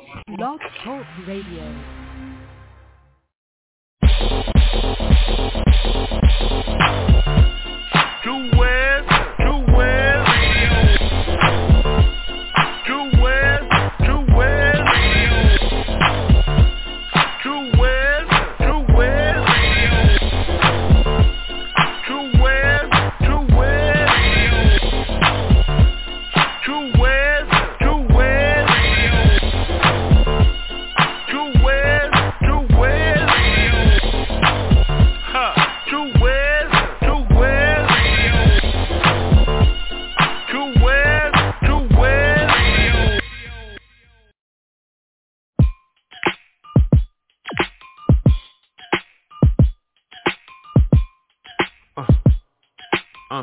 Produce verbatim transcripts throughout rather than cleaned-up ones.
Blog Talk Radio. True West, True West, True West, True West, True West, True West, True West, True West, True West, True West, True West, True West, huh, True West, True West, True West, True West. Uh, uh.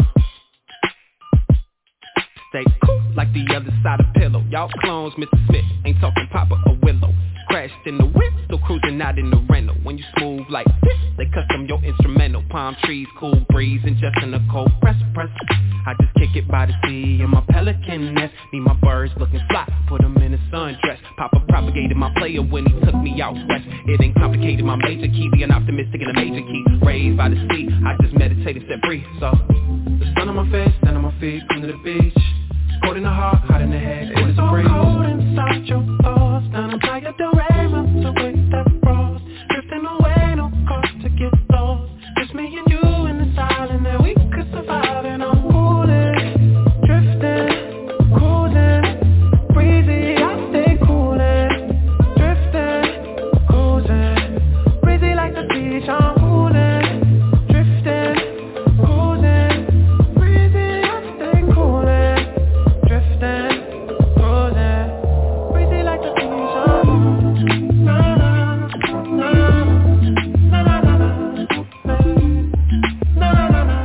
Stay cool like the other side of pillow. Y'all clones, Mister Smith, ain't talking Papa or Willow. Crashed in the whip, still cruising out in the rental. When you smooth like this, they custom your instrumental. Palm trees, cool breeze, and just in a cold press, press. I just kick it by the sea in my pelican nest. Need my birds looking fly, put them in a sundress. Papa propagated my player when he took me out west. It ain't complicated, my major key, be an optimistic and a major key. Raised by the sea, I just meditate and set free. So, the sun on my face, stand on my feet, come to the beach. Cold in the heart, hot in the head, cold as a breeze. It's so cold inside your thoughts, down in Playa del Rey, melt away that frost. Drifting away, no cost to get lost. Just me and you in this island that we could survive. And I'm cooling, drifting, cruising, breezy, I stay cooling. Drifting, cruising, breezy like the beach, I'm cooling. Drifting, cruising, breezy, I stay cooling. Drifting, cruising, breezy like the beach, I'm na na na na na na na na na na na.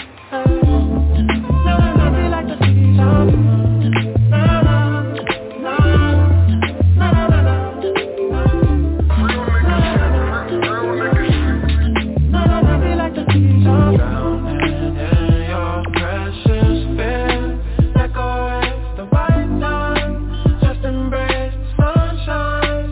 Breezy like the beach, I'm na na na na na na. Breezy like the beach, I'm drowning in your precious fear. Let go at the right time, just embrace the sunshine.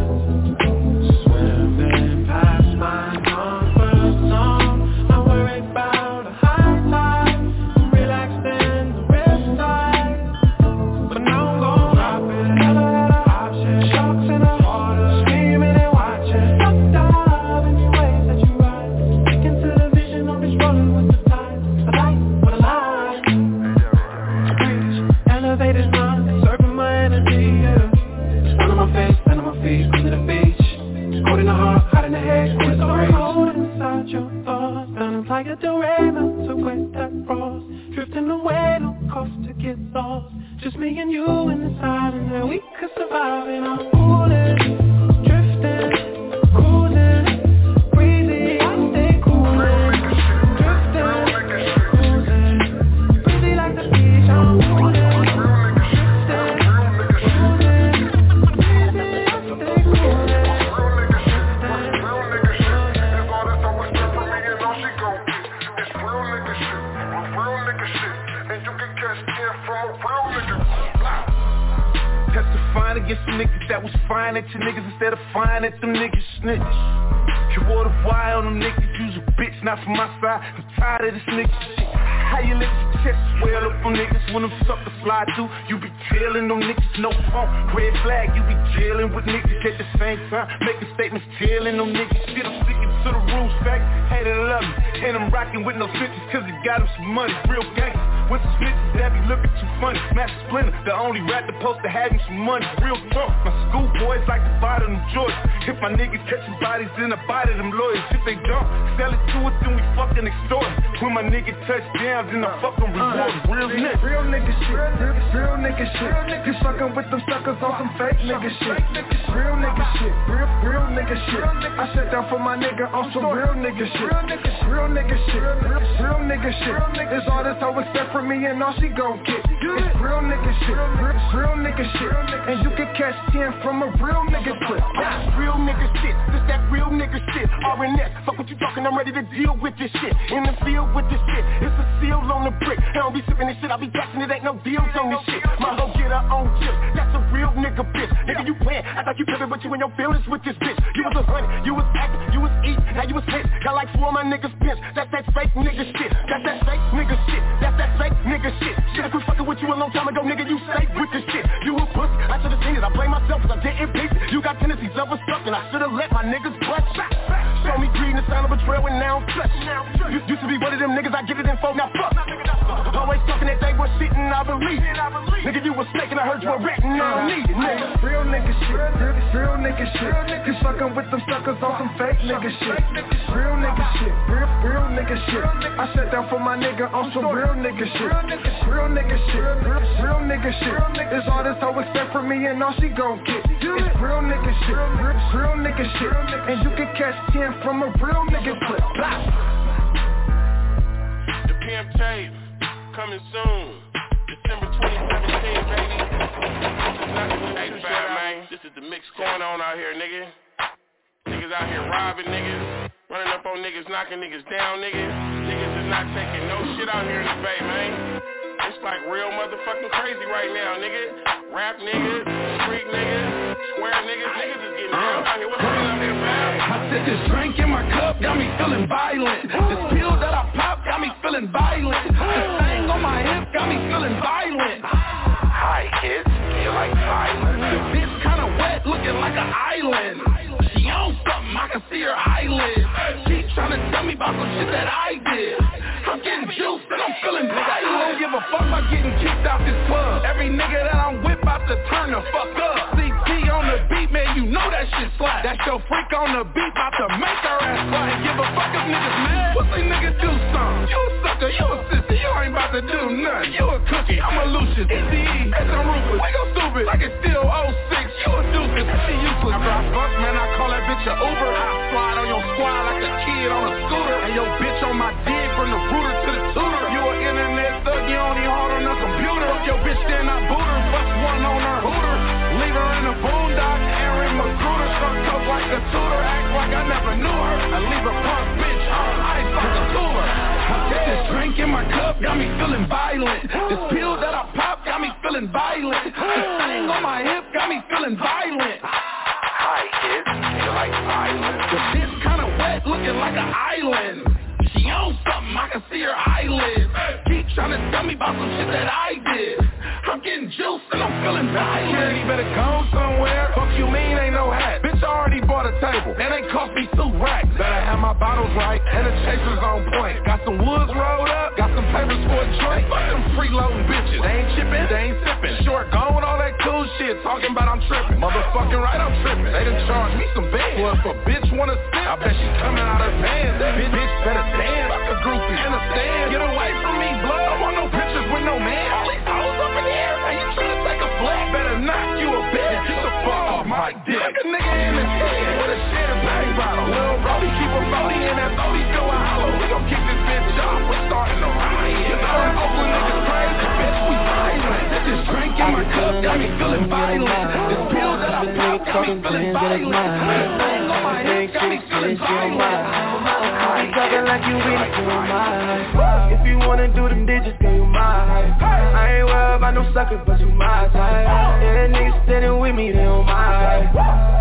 Swimming past my comfort zone, I'm worried about a high tide. I'm relaxed in the riptide, but now I'm gon' drop it. Never had an option. Sharks in the water, screaming and watching. Duck dive in your waves that you ride. Sticking to the vision, I'm just rolling with the tide. A light with a line. Reach, elevated mind, serving my energy, yeah. Sun on my face, sun on my feet, come to the beach. Cold in the heart, hot in the head, cold as a breeze. Cold inside your thoughts, down in Playa del Rey, melt away that frost. Drifting away, no cost to get lost. Just me and you in this island that we could survive. And I'm cooling, drifting, cruising, breezy, I stay cooling. Drifting, cruising, breezy like the beach, I'm cooling. Drifting, cruising, breezy, I stay cooling. Testifying against some niggas that was fine at your niggas instead of fine at them niggas snitch. You wore the wire on them niggas, you's a bitch, not from my side. I'm tired of this nigga shit. How you let your chest swell up on niggas when them suckers fly through? You be tailing them niggas, no phone, red flag. You be jailing with niggas at the same time, making statements, tailing them niggas. Shit, I'm sticking to the rules, fact, hate it or love me. And I'm rocking with no switches cause it got him some money, real gangsters. With some snitches that be looking too funny. Master Splinter, the only rap supposed to have him some money, real talk. My schoolboys like to buy them Jordans. If my niggas catching bodies, then I buy them lawyers. If they don't, sell it to us, then we fucking extort. When my nigga touch down, then I fucking reward him. Real nigga, real nigga shit, real, real nigga shit. You fucking with them suckers on some fake nigga shit. Real nigga shit, real, real nigga shit. I sat down for my nigga on some real nigga shit. Real nigga shit, real, real nigga shit. It's all this hoe expect from me and all she gon' get. It's real nigga shit, real, real nigga shit. And you can catch ten from a real nigga clip. Real nigga shit, this that real nigga shit. R N S, fuck what you talking, I'm ready to deal with this shit. In the field with this shit, it's a seal on the brick. I don't be sipping shit, I be guessing it ain't no deals on this shit. My hoe get her own chip, that's a real nigga bitch. Nigga, you playing man, I thought you pimpin', but you in your feelings with this bitch. You was a honey, you was acting, you was eat, now you was hit. Got like four of my niggas bench. That's that fake nigga shit. That's that fake nigga shit. That's that fake nigga shit. Should've quit fucking with you a long time ago, nigga. You stay with this shit. You a pussy, I should've seen it. I blame myself cause I didn't piece it. You got tendencies of a stuff and I should've let my niggas bust. Show me greed and the sign of betrayal and now I'm touched. You used to be one of them niggas, I get it in folk, now fuck. Always talking that they was shit and I believe it. Nigga, you was snake and I heard you a rat and I don't need it, nigga. Real nigga shit, real, real nigga shit. You fucking with them suckers on some fake nigga shit. Real nigga shit, real, real nigga shit. I sat down for my nigga on some real nigga shit. Real nigga shit, real, real nigga shit. It's all this hoe expect from me and all she gon' get. It's real nigga shit, real, real nigga shit. And you can catch ten from a real nigga clip. The Pimp Tape, coming soon. December twenty seventeen, baby. eighty-five, man. This is the mix going on out here, nigga. Niggas out here robbing niggas, running up on niggas, knocking niggas down, niggas. Niggas is not taking no shit out here in the Bay, man. It's like real motherfucking crazy right now, nigga. Rap niggas, street niggas, square niggas, niggas is getting down out here. What's going on here, man? I said this drink in my cup got me feeling violent. This pill that I pop got me feeling violent. This thing on my hip got me feeling violent. Hi kids, you like violence? The bitch kinda wet, looking like an island. She on something, I can see her eyelids. She tryna tell me about some shit that I did. I'm getting juiced and I'm feeling violent. I don't give a fuck about getting kicked out this club. Every nigga that I'm with about to turn the fuck up. C P on the beat, man, you know that shit slap. That's your freak on the beat, about to make her ass slap. Give a fuck if niggas mad. Pussy nigga do something. You a sucker, you a sissy, you ain't about to do nothing. You a cookie, I'm a Lucius. E C E, that's a Rufus. We go stupid, like it's still oh six. You a doofus, she useless. After I fuck, man, I call that bitch a Uber. I slide on your squad like a kid on a scooter. And your bitch on my dick from the rooter to the tutor. You an internet thug, you only hard on the computer. Fuck your bitch, then I boot her. Fuck one on her hooter. Leave her in the boondocks, Aaron McGruder. Struck up like a tutor, act like I never knew her. I leave a punk bitch on ice like a cooler. I said this drink in my cup got me feeling violent. This pill that I pop got me feeling violent. This thing on my hip got me feeling violent. Hi kids, you like violence? The bitch kinda wet, looking like an island. She on something, I can see her eyelids. Keep trying to tell me about some shit that I did. I'm getting juiced and I'm feeling violent. Security better go somewhere. Fuck you mean ain't no hat. Bitch, I already bought a table, and they cost me two racks. Better have my bottles right, and the chasers on point. Got some woods rolled up, got some papers for a joint. Fuck them freeloading bitches. They ain't chippin', they ain't sippin'. Short gone, all that cool shit, talking about I'm trippin'. Motherfucking right, I'm trippin'. They done charged me some bands. Well, if a bitch wanna sip, I bet she coming out her pants. That bitch, bitch better dance. Fuck a groupie, understand? Get away from me, blood. I want no pictures with no man. All these hoes up in the air, now you tryna take a flag. Better knock you a bitch. Get the fuck off my dick. Like a nigga in the head with a champagne bottle. Lil' Brody keep a forty and that forty going hollow. We gon' kick this bitch off, we're starting to riot. You know them Oakland niggas crazy, bitch, we violent. This drink in my cup got me feeling violent. This pill that I pop got me feeling violent. This thing on my head got me feeling violent. I be talking like you really do mine. If you wanna do them digits, girl, you mine. I ain't worried about no sucker, but you my type. Yeah, niggas standing with me, they on my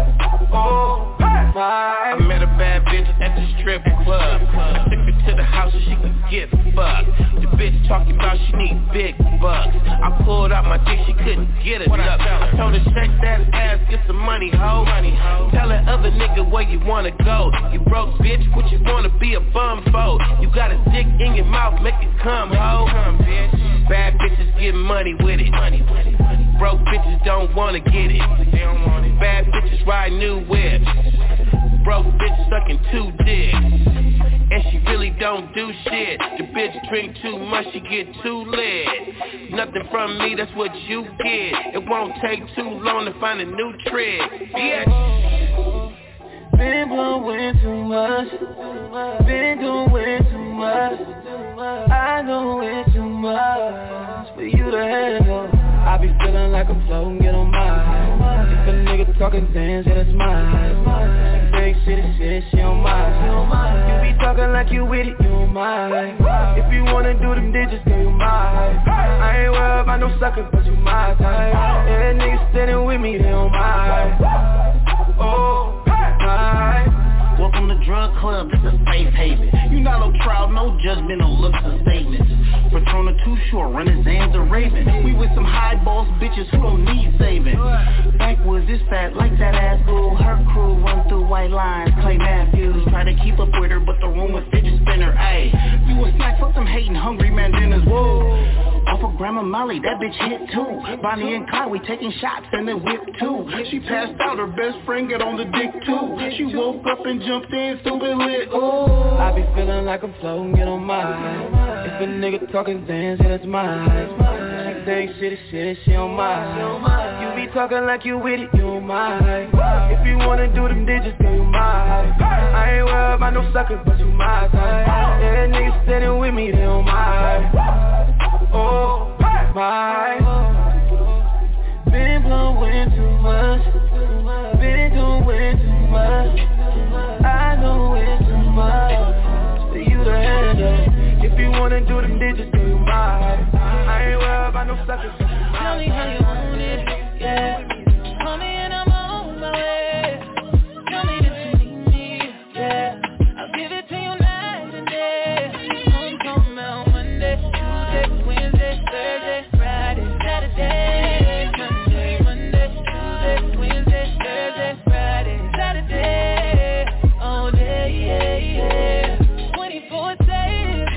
oh, my. I met a bad bitch at the strip club. I took her to the house so she could get fucked. The bitch talking about she need big bucks. I pulled out my dick, she couldn't get it up. I told her shake that ass, get some money, ho. Tell that other nigga where you wanna go. You broke bitch, what you wanna be a bum for? You got a dick in your mouth, make it come, ho. Bad bitches get money with it. Broke bitches don't wanna get it. Bad bitches ride new whips. Broke bitch sucking two dicks. And she really don't do shit. The bitch drink too much, she get too lit. Nothing from me, that's what you get. It won't take too long to find a new trick, bitch. Been blowing too much, been doing too much. I know it's too much for you to handle. I be feeling like I'm floating, get on mine. If a nigga talking dance, yeah, that's mine. Big city shit, she on mine. You be talking like you with it, you on mine. If you wanna do them digits, girl, you mine. I ain't worried about no sucker, but you my type. Yeah, niggas standing with me, they on mine. judgmental looks and statements. Patrona too short, running Zans or Raven. We with some high boss bitches who don't need saving. Backwoods is fat like that ass boo. Her crew run through white lines, Clay Matthews. Try to keep up with her, but the room was fidget spinner. Ayy, you a snack, fuck them hating hungry man dinners. Whoa. Off of Grandma Molly, that bitch hit too. Bonnie and Clyde, we taking shots and then whip too. She passed out, her best friend got on the dick too. She woke up and jumped in, stupid lit. Ooh. I be feeling like I'm floating, get on my high. If a nigga talking Zans, yeah, that's mine. She think shit is shit, she on mine. You be talking like you with it, you on mine. If you wanna do them digits, girl, you mine. I ain't worried about no suckers, but you my type. Yeah, niggas standing with me, they on mine. Oh, my. Been blowing too much. Been doing too much. I know it's too much for you to handle. If you wanna do them digits, do you mind? I ain't worried about no suckers. Tell me how you want it, yeah. Call me and I'm on my way. Tell me that you need me, yeah. I'll give it to you night and day. I'm talking about Monday, Tuesday, Wednesday, Thursday, Friday, Saturday, Sunday, Monday, Tuesday, Wednesday, Thursday, Friday, Saturday, all day, yeah, yeah. twenty-four seven,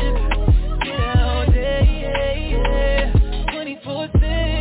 yeah, all day, yeah, yeah. twenty-four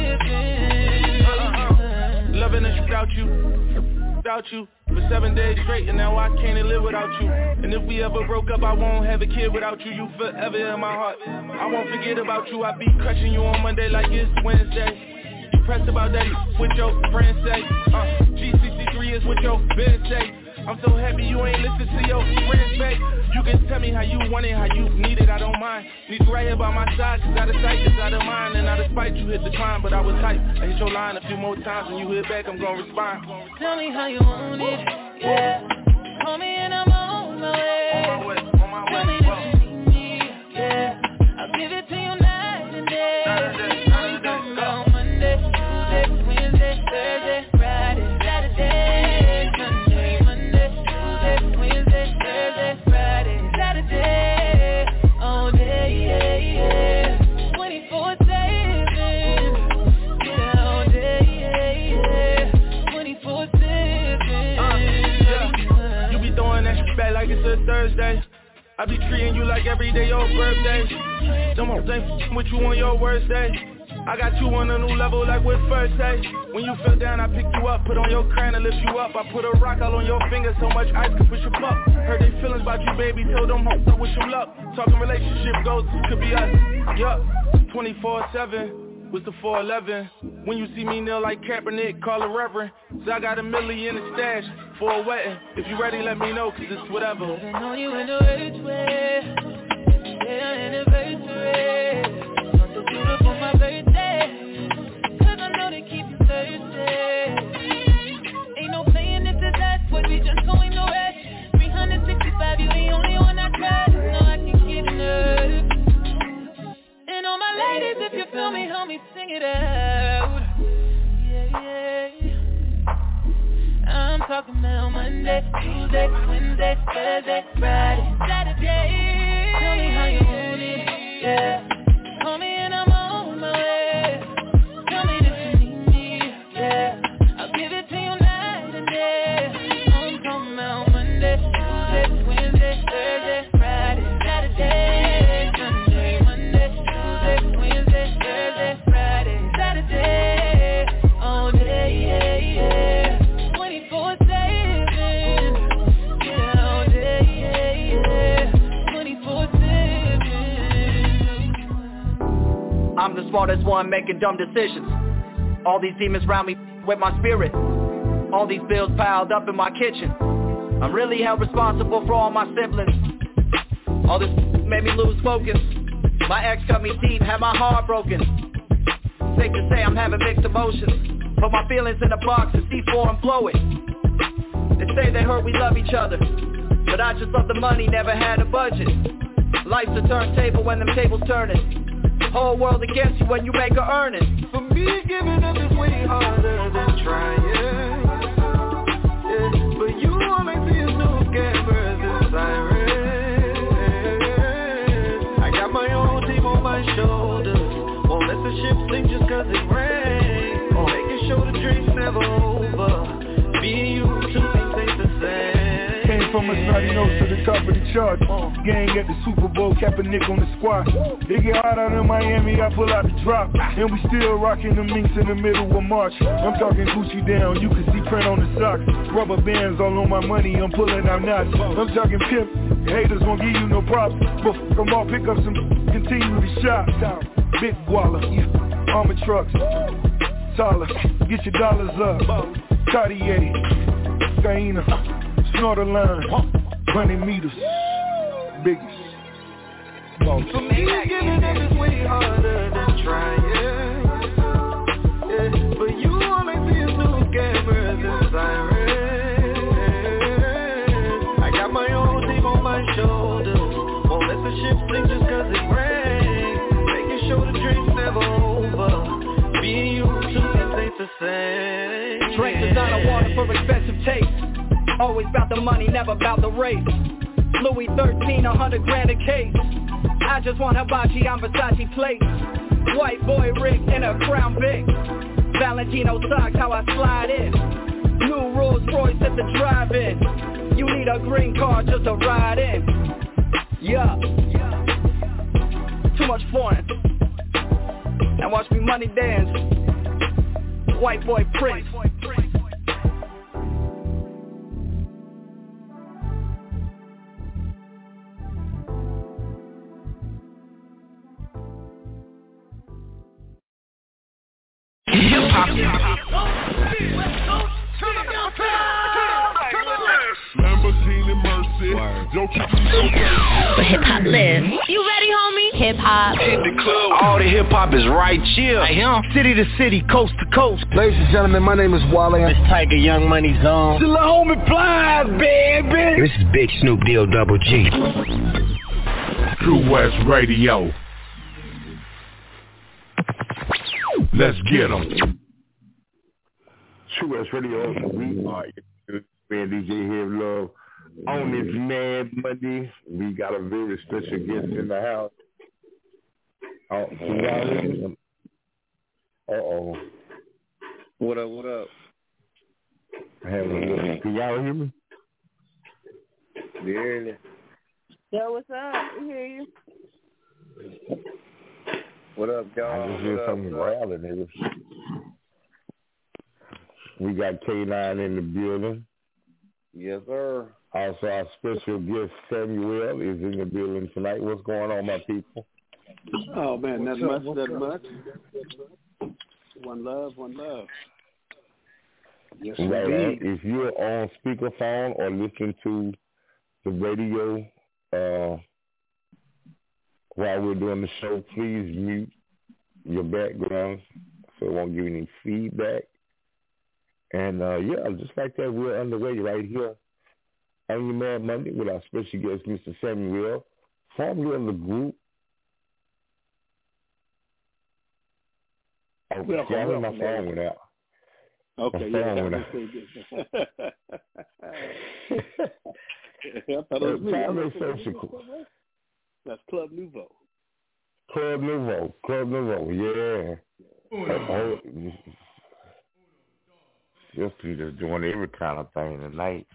seven. Uh-uh. Loving us without you, without you. For seven days straight, and now I can't live without you. And if we ever broke up, I won't have a kid without you. You forever in my heart. I won't forget about you. I be crushing you on Monday like it's Wednesday. You pressed about that, what your friends say. Uh, G sixty-three is what your bed say. I'm so happy you ain't listen to your friends, babe. You can tell me how you want it, how you need it, I don't mind. Need you right here by my side, cause out of sight is out of mind. And out of spite, you hit the climb, but I was hype. I hit your line a few more times, when you hit back, I'm gonna respond. Tell me how you want it, yeah. Call me and I'm on my way. On my way, on my way. Tell me that you need me, yeah. I'll give it to you night and day. I'm talking about Monday, Tuesday, Wednesday, Thursday, Friday, Saturday, Sunday, Monday, Tuesday, Wednesday, Thursday, Friday, Saturday, all day, yeah, yeah. twenty-four seven, yeah, all day, yeah, yeah. twenty-four seven. Uh, yeah. You be throwing that shit back like it's a Thursday. I be treating you like every day your birthday. Don't want to with you on your worst day. I got you on a new level like with first day. When you fell down, I pick you up, put on your crown and lift you up. I put a rock all on your finger, so much ice could push you up. Heard they feelings about you, baby, told them hope, I wish them luck. Talking relationship goals, could be us, yup. twenty-four seven, was the four eleven. When you see me kneel like Kaepernick, call a reverend. So I got a million in the stash for a wedding. If you ready, let me know, cause it's whatever. I know you in the right way. Yeah, anniversary. Want to do it for my birthday, cause I know they keep you thirsty. Ain't no playing, this is us, what we just going no rest. three hundred sixty-five, you the only one I trust. No, I can get enough. And all my ladies, if you feel me, help me sing it out. Yeah, yeah. I'm talking about Monday, Tuesday, Wednesday, Thursday, Friday, Saturday. Tell me how you want it, yeah. Call me and I'm on my way. Tell me that you need me, yeah. I'll give it to you night and day. I'm talking about Monday, Tuesday, Wednesday, Thursday, Friday, Saturday, Sunday, Monday, Tuesday, Wednesday, Thursday, Friday, Saturday, all day, yeah, yeah. twenty-four seven, yeah, all day, yeah, yeah. twenty-four seven. I'm the smartest one making dumb decisions. All these demons round me with my spirit. All these bills piled up in my kitchen. I'm really held responsible for all my siblings. All this made me lose focus. My ex cut me deep, had my heart broken. Safe to say I'm having mixed emotions. Put my feelings in a box and C four and blow it. They say they heard we love each other, but I just love the money, never had a budget. Life's a turntable when them tables turning. Whole world against you when you make a earning. For me, giving up is way harder than trying. Yeah. But you only see a new scared versus siren. never over. Me and you, two things ain't the same. Came from a snotty nose to the top of the charts. Gang at the Super Bowl, Kaepernick on the squad. They get hot out in Miami, I pull out the drop. And we still rocking the minks in the middle of March. I'm talking Gucci down, you can see print on the socks. Rubber bands all on my money, I'm pulling out knots. I'm talking pimp, haters won't give you no props. But come on, pick up some, continue to shop. Big Walla, armor trucks, Tyler, get your dollars up. Cartier, Gaina, Snorter line, running meters, biggest. For me, giving up is way harder than trying. Yeah. But you only see us through cameras and sirens. I got my own team on my shoulders. Won't let the ship sink just cause it rains. Making sure the dream's never over. Me and you, two things ain't the same. Drink designer water for expensive taste. Always about the money, never about the race. Louis thirteen, a hundred grand a case. I just want hibachi on Versace plate. White boy Rick in a Crown Vic. Valentino socks, how I slide in. New Rolls Royce at the drive-in. You need a green card just to ride in. Yeah. Too much foreign. Now watch me money dance. White boy Prince. Lamborghini Mercy, don't keep me so Where hip hop lives. You ready, homie? Hip hop. Hit the club. All the hip hop is right here. I am. City to city, coast to coast. Ladies and gentlemen, my name is Wally. This Tiger Young Money Zone. Still a homie Plies, baby. This is Big Snoop Deal Double G. True West Radio. Let's get 'em. True West Radio. We are man D J Heavy Love. On this Mad Monday, we got a very special guest in the house. Oh, can y'all hear me? Uh-oh. What up, what up? I have a, can y'all hear me? Barely. Yo, what's up? We hear you. What up, y'all? I just hear something growling, nigga. We got K nine in the building. Yes, sir. Also, our special guest, Samuel, is in the building tonight. What's going on, my people? Oh, man, not much, not much. One love, one love. Yes, right, indeed. right. If you're on speakerphone or listen to the radio uh, while we're doing the show, please mute your background so it won't give any feedback. And, uh, yeah, just like that, we're underway right here on your Mad Monday with our special guest, Mister Samuel, formerly of the group. Oh, welcome, yeah, welcome, my phone went out. Okay, my yeah, phone went I, out. I thought it was me. I was social. That's Club Nouveau. Club Nouveau, Club Nouveau, yeah. Oh, just just doing every kind of thing tonight.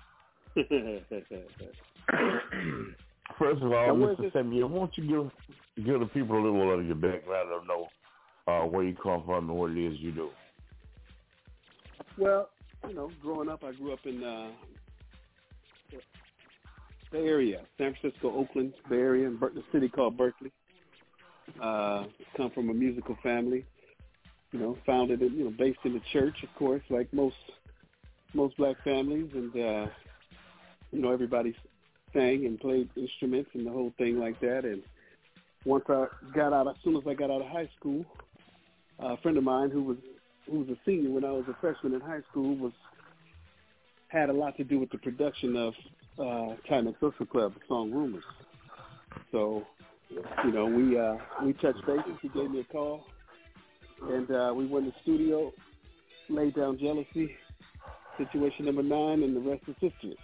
First of all, Mister Samuel, why don't you give give the people a little of your background, let them know uh, where you come from and what it is you do. Well, you know, growing up, I grew up in uh, the area, San Francisco, Oakland, Bay Area, in a city called Berkeley. Uh, come from a musical family, you know, founded, in, you know, based in the church, of course, like most most black families, and uh, you know, everybody sang and played instruments and the whole thing like that. And once I got out, as soon as I got out of high school, a friend of mine who was who was a senior when I was a freshman in high school was had a lot to do with the production of uh, Timex Social Club, the song Rumors. So, you know, we uh, we touched bases. He gave me a call, and uh, we went to the studio, laid down Jealousy, Situation Number Nine, and the rest is history.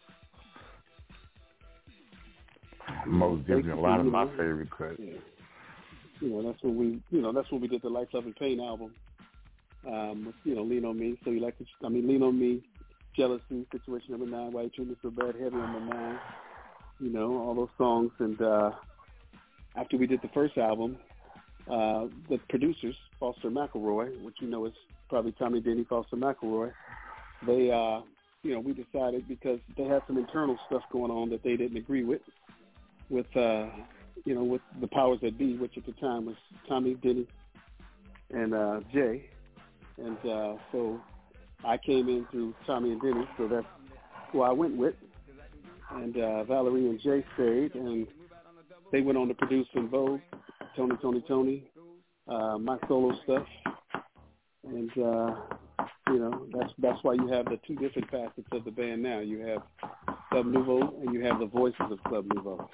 Most definitely, a lot of my favorite cuts. Yeah. You know, that's when we, you know, that's when we did the Life, Love, and Pain album. Um, you know, Lean on Me. So you like to, I mean, Lean on Me, Jealousy, Situation Number Nine, Why You Treat Me So Bad, Heavy on My Mind. You know, all those songs. And uh, after we did the first album, uh, the producers, Foster McElroy, which you know is probably Tommy Denny, Foster McElroy, they, uh, you know, we decided because they had some internal stuff going on that they didn't agree with, with, uh, you know, with the powers that be, which at the time was Tommy Denny and uh, Jay. And uh, so I came in through Tommy and Denny, so that's who I went with. And uh, Valerie and Jay stayed, and they went on to produce in Vogue, Tony, Tony, Tony, uh, my solo stuff. And, uh, you know, that's that's why you have the two different facets of the band now. You have Club Nouveau, and you have the voices of Club Nouveau.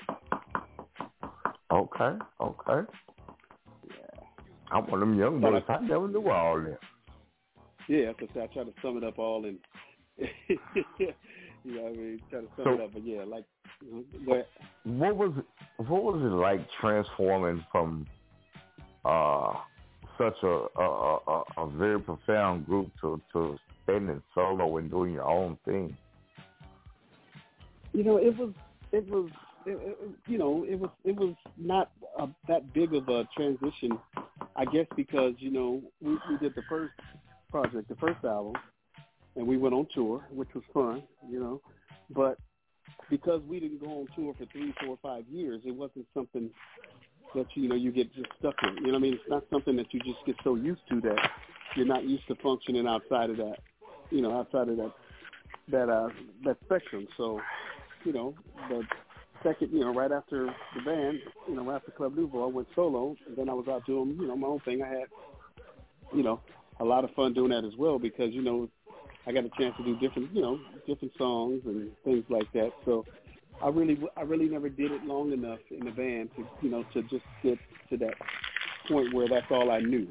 Okay, okay. Yeah. I'm one of them young boys. I never knew all that. Yeah, because I try to sum it up all in, you know what I mean, try to sum so, it up. But, yeah, like, you know, go ahead. What was it, what was it like transforming from uh, such a, a, a, a very profound group to, to standing solo and doing your own thing? You know, it was, it was, it, it, you know, it was, it was not a, that big of a transition, I guess, because, you know, we, we did the first project, the first album, and we went on tour, which was fun, you know, but because we didn't go on tour for three, four, five years, it wasn't something that, you know, you get just stuck in. You know what I mean? It's not something that you just get so used to that you're not used to functioning outside of that, you know, outside of that, that, uh, that spectrum. So, you know, the second, you know, right after the band, you know, after Club Nouveau, I went solo, and then I was out doing, you know, my own thing. I had, you know, a lot of fun doing that as well because, you know, I got a chance to do different, you know, different songs and things like that. So I really, I really never did it long enough in the band to, you know, to just get to that point where that's all I knew.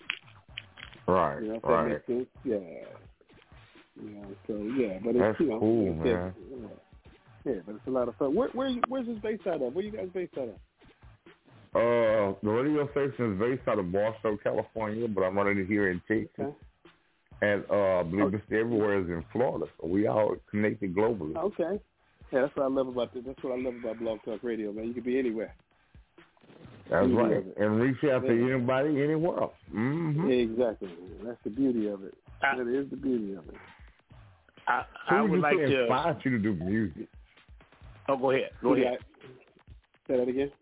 Right, you know, if right. That makes sense. Yeah. Yeah. So yeah, but it's, that's you know, cool, it's, man. Yeah. yeah, but it's a lot of fun. Where, where, where's this based out of? Where you guys based out of? Uh, the radio station is based out of Barstow, California, but I'm running it here in Texas. Okay. And uh, I believe it's everywhere is in Florida. So we all connected globally. Okay. Yeah, that's what I love about this. That's what I love about Blog Talk Radio, man. You can be anywhere. That's beauty right. And reach out to yeah. anybody, anywhere. Mm-hmm. Exactly. That's the beauty of it. I, that is the beauty of it. I, Who I would you like say to inspired you to do music? Oh, go ahead. Go yeah, ahead. I, say that again.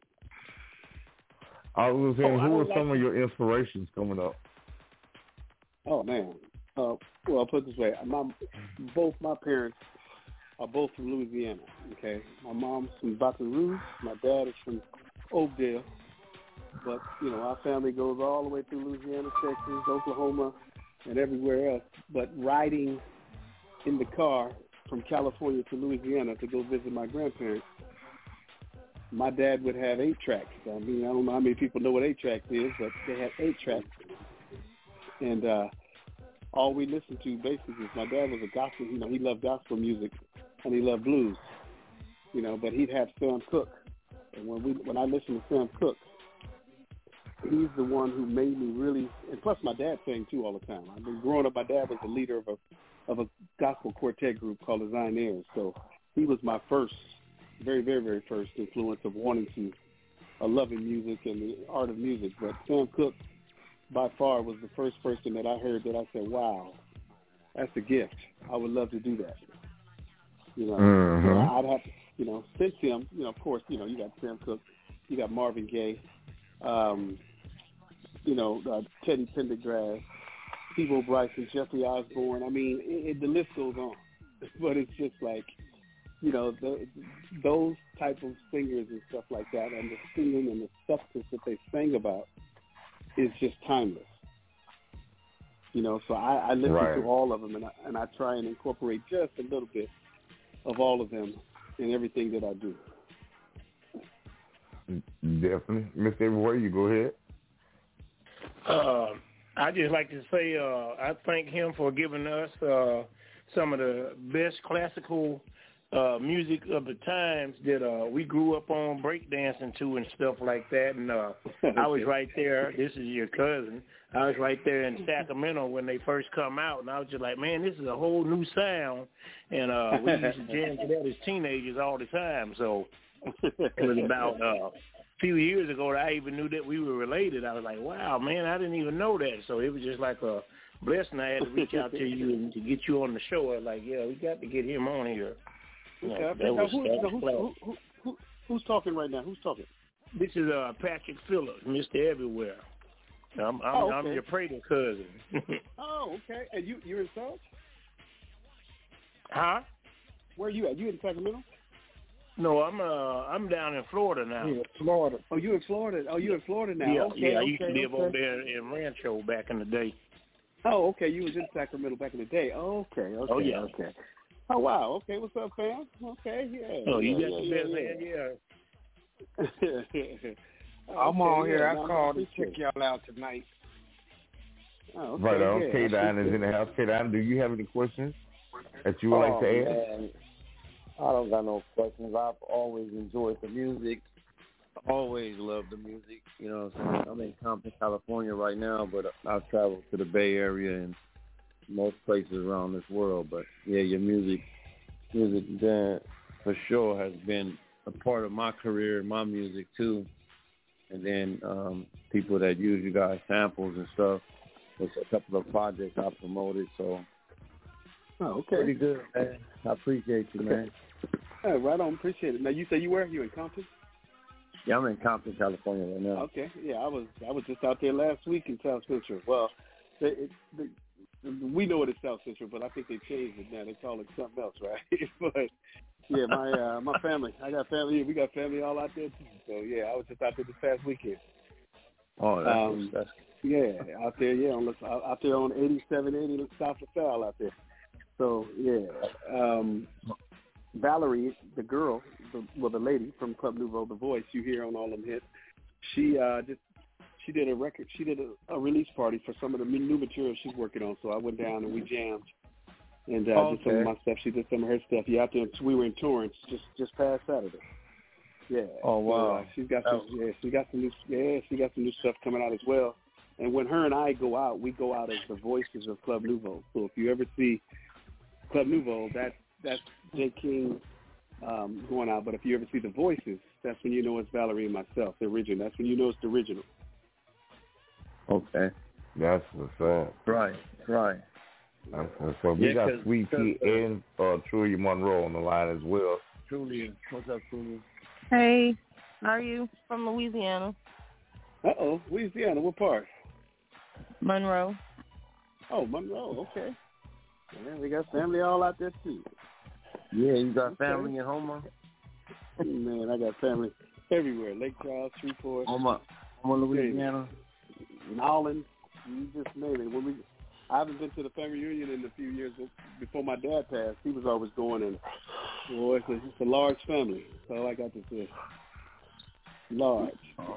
I was saying, oh, who are like some of your inspirations coming up? Oh man. Uh, well, I'll put it this way: my both my parents are both from Louisiana. Okay, my mom's from Baton Rouge. My dad is from Oakdale. But you know, our family goes all the way through Louisiana, Texas, Oklahoma, and everywhere else. But riding in the car from California to Louisiana to go visit my grandparents, my dad would have eight tracks. I mean, I don't know how many people know what eight tracks is, but they had eight tracks. And uh, all we listened to basically is my dad was a gospel, you know, he loved gospel music and he loved blues, you know, but he'd have Sam Cooke. And when we when I listened to Sam Cooke, he's the one who made me really, and plus my dad sang too all the time. I've been growing up, my dad was the leader of a of a gospel quartet group called the Zioneers. So he was my first, very, very, very first influence of wanting to, uh, loving music and the art of music. But Sam Cooke, by far, was the first person that I heard that I said, wow, that's a gift. I would love to do that. You know, mm-hmm. so I'd have to, you know, since him, you know, of course, you know, you got Sam Cooke, you got Marvin Gaye, um, you know, uh, Teddy Pendergrass, Steve-O Bryson, Jeffrey Osborne. I mean, it, it, the list goes on. But it's just like, you know, the, those type of singers and stuff like that, and the singing and the substance that they sang about is just timeless. You know, so I, I listen right. to all of them, and I, and I try and incorporate just a little bit of all of them in everything that I do. Definitely. Mister Everywhere, you go ahead. Uh, I just like to say uh, I thank him for giving us uh, some of the best classical uh, music of the times that uh, we grew up on breakdancing to and stuff like that. And uh, I was right there. This is your cousin. I was right there in Sacramento when they first come out, and I was just like, man, this is a whole new sound. And uh, we used to jam to that as teenagers all the time. So it was about uh, a few years ago that I even knew that we were related. I was like, wow, man, I didn't even know that. So it was just like a blessing. I had to reach out to you and to get you on the show. I was like, yeah, we got to get him on here. You know, okay, that was, who, that who, was who, who, who, who's talking right now? Who's talking? This is uh, Patrick Phillips, Mister Everywhere. I'm, I'm, oh, okay. I'm your Prater cousin. Oh, okay. And you, you're in South? Huh? Where are you at? You in Sacramento? No, I'm uh, I'm down in Florida now. Yeah, Florida. Oh, you in Florida? Oh, you in Florida now? Yeah, okay, yeah. I okay, used to live okay. over there in Rancho back in the day. Oh, okay. You was in Sacramento back in the day. Oh, okay, okay, oh, yeah. okay. Oh, wow. Okay, what's up, fam? Okay, yeah. Oh, you yeah, got yeah, the best yeah, man, yeah. I'm okay, on here. yeah, I no, called to appreciate check y'all out tonight. Oh, okay, right on. yeah, K-Dine is in the house. K-Dine, do you have any questions that you would oh, like to ask? Man. I don't got no questions. I've always enjoyed the music. Always loved the music. You know what I'm saying? I'm in Compton, California right now, but I've traveled to the Bay Area and most places around this world. But, yeah, your music, music then for sure has been a part of my career, my music too. And then um, people that use you guys' samples and stuff. There's a couple of projects I promoted, so oh, okay. Pretty good, man. I appreciate you, man. Hey, right on, appreciate it. Now you say you were you in Compton? Yeah, I'm in Compton, California right now. Okay, yeah, I was I was just out there last week in South Central. Well, it, it, we know it is South Central, but I think they changed it now. They call it something else, right? But yeah, my uh, my family, I got family. We got family all out there too. So yeah, I was just out there this past weekend. Oh, that's, um, that's yeah, out there, yeah, on the, out there on eighty-seven eighty South LaSalle out there. So yeah, um, Valerie, the girl, the, well, the lady from Club Nouveau, the voice you hear on all them hits, she uh, just she did a record, she did a, a release party for some of the new material she's working on. So I went down and we jammed and uh, oh, did some okay. of my stuff. She did some of her stuff. Yeah, out there, we were in Torrance just just past Saturday. Yeah. Oh wow. So, uh, she's got some. Yeah, she got some new. Yeah, she got some new stuff coming out as well. And when her and I go out, we go out as the voices of Club Nouveau. So if you ever see Club Nouveau, that that's J. King um, going out. But if you ever see the voices, that's when you know it's Valerie and myself, the original. That's when you know it's the original. Okay. That's what's up. Right, right. That's what's up. We Yeah, got Sweet Pea and uh, Trulia Monroe on the line as well. Trulia, what's up, Trulia? Hey, how are you? From Louisiana. Uh-oh, Louisiana, what part? Monroe. Oh, Monroe, okay. Yeah, we got family all out there, too. Yeah, you got okay. family in Houma? Man, I got family everywhere. Lake Charles, Shreveport. Houma, Houma, Louisiana. Nolens, you just name it. When we, I haven't been to the family reunion in a few years. Before my dad passed, he was always going, and boy, it's a, it's a large family. That's all I got to say. Large.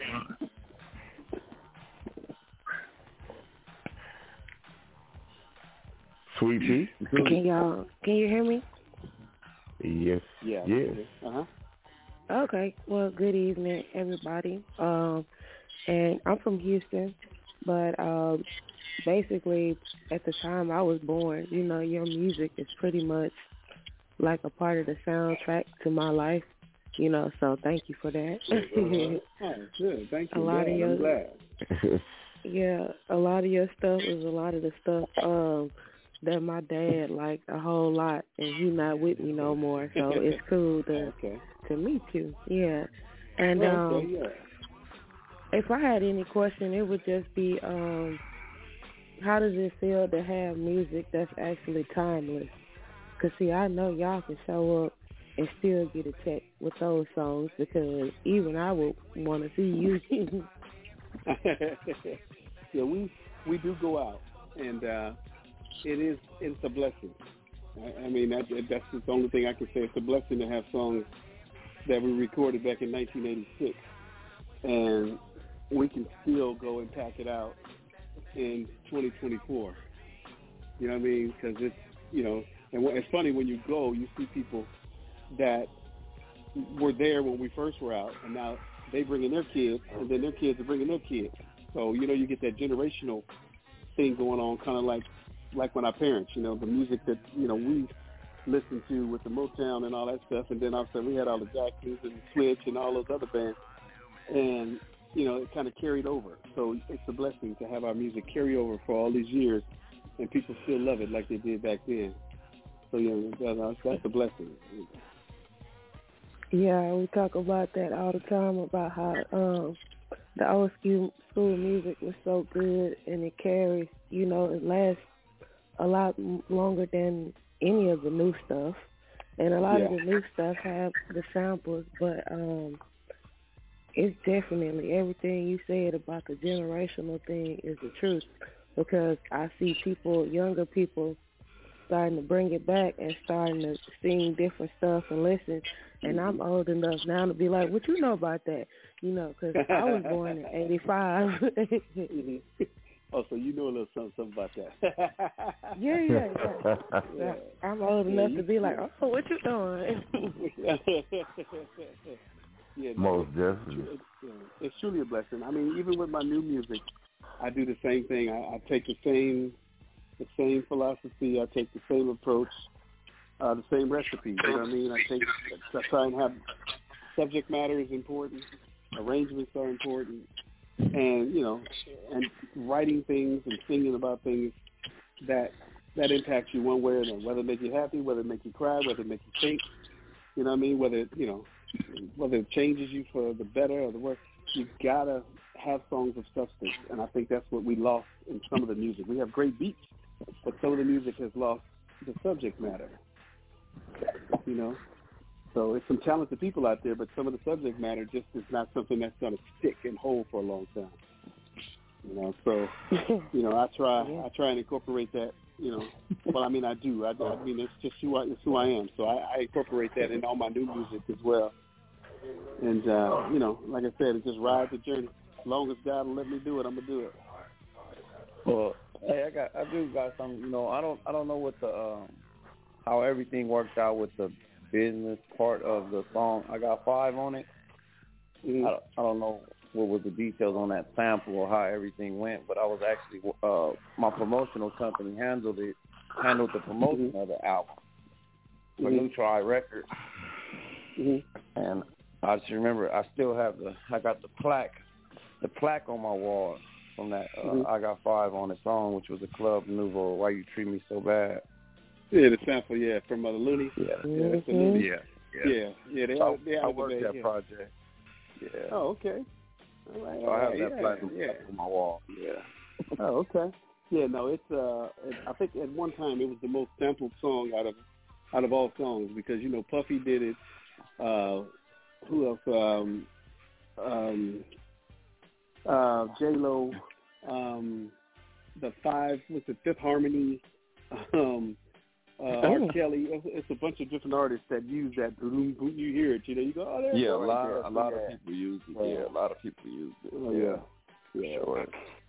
Sweet Pea? Can y'all, can you hear me? Yes. Yeah. Yes. Uh-huh. Okay. Well, good evening, everybody. Um, and I'm from Houston, but um, basically at the time I was born, you know, your music is pretty much like a part of the soundtrack to my life, you know, so thank you for that. Oh, good. Thank you. A lot glad. of your, I'm glad. Yeah, a lot of your stuff is a lot of the stuff um, that my dad liked a whole lot, and he's not with me no more, so it's cool to okay. to meet you. Yeah, and oh, um, okay, yeah. if I had any question, it would just be, um, how does it feel to have music that's actually timeless? Because, see, I know y'all can show up and still get a check with those songs, because even I would want to see you. Yeah, we we do go out, and uh, it is it's a blessing. I, I mean, that, that's the only thing I can say. It's a blessing to have songs that we recorded back in nineteen eighty-six, and we can still go and pack it out in twenty twenty-four. You know what I mean? Because it's, you know, and it's funny when you go, you see people that were there when we first were out, and now they bring in their kids, and then their kids are bringing their kids. So, you know, you get that generational thing going on, kind of like like when our parents, you know, the music that, you know, we listened to with the Motown and all that stuff, and then also we had all the Jacksons and Switch and all those other bands, and, you know, it kind of carried over. So it's a blessing to have our music carry over for all these years, and people still love it like they did back then. So, yeah, that's, that's a blessing. Yeah, we talk about that all the time, about how um, the old school, school music was so good, and it carries, you know, it lasts a lot longer than any of the new stuff. And a lot yeah. of the new stuff have the samples, but um, it's definitely everything you said about the generational thing is the truth, because I see people, younger people, starting to bring it back and starting to sing different stuff and listen. And I'm old enough now to be like, what you know about that? You know, because I was born in eighty-five. mm-hmm. Oh, so you know a little something, something about that. yeah, yeah, yeah, yeah. I'm old yeah, enough you, to be like, oh, what you doing? yeah, Most no, definitely. It's, it's, it's truly a blessing. I mean, even with my new music, I do the same thing. I, I take the same the same philosophy. I take the same approach, uh, the same recipe. You know what I mean? I take, I try and have subject matter is important, arrangements are important, and you know, and writing things and singing about things that that impact you one way or another. Whether it make you happy, whether it make you cry, whether it make you think. You know what I mean? Whether you know, whether it changes you for the better or the worse. You gotta have songs of substance, and I think that's what we lost in some of the music. We have great beats, but some of the music has lost the subject matter. You know, so it's some talented people out there, but some of the subject matter just is not something that's going to stick and hold for a long time. You know, so you know, I try, I try and incorporate that. You know, well, I mean, I do. I, I mean, it's just who I, it's who I am. So I, I incorporate that in all my new music as well. And, uh, you know, like I said, it just rides the journey. As long as God will let me do it, I'm going to do it. Well, hey, I got, I do got some, you know, I don't, I don't know what the, um, how everything worked out with the business part of the song. I got five on it. Mm-hmm. I, don't, I don't know what was the details on that sample or how everything went, but I was actually, uh, my promotional company handled it, handled the promotion mm-hmm. of the album for mm-hmm. New Try Records. Mm-hmm. And I just remember I still have the, I got the plaque, the plaque on my wall from that uh, mm-hmm. I Got Five on the song, which was a Club Nouveau, Why You Treat Me So Bad. Yeah, the sample, yeah, from uh, the Looney. Yeah, yeah, that's the Looney. Yeah, yeah, yeah. yeah they, so they I worked band, that yeah. project. Yeah. Oh, okay. All right, so all I have right, that yeah, plaque yeah. on my wall. Yeah. Oh, okay. Yeah, no, it's. Uh, it, I think at one time it was the most sampled song out of out of all songs because you know Puffy did it. Uh, who else? Um, um, uh, J-Lo, um, the Five, what's the Fifth Harmony, um, uh, R. Kelly. It's, it's a bunch of different artists that use that. You hear it, you know, you go, oh, there's yeah, a right lot, there. a lot yeah. of people use it. Yeah, a lot of people use it. Oh, yeah, yeah, sure.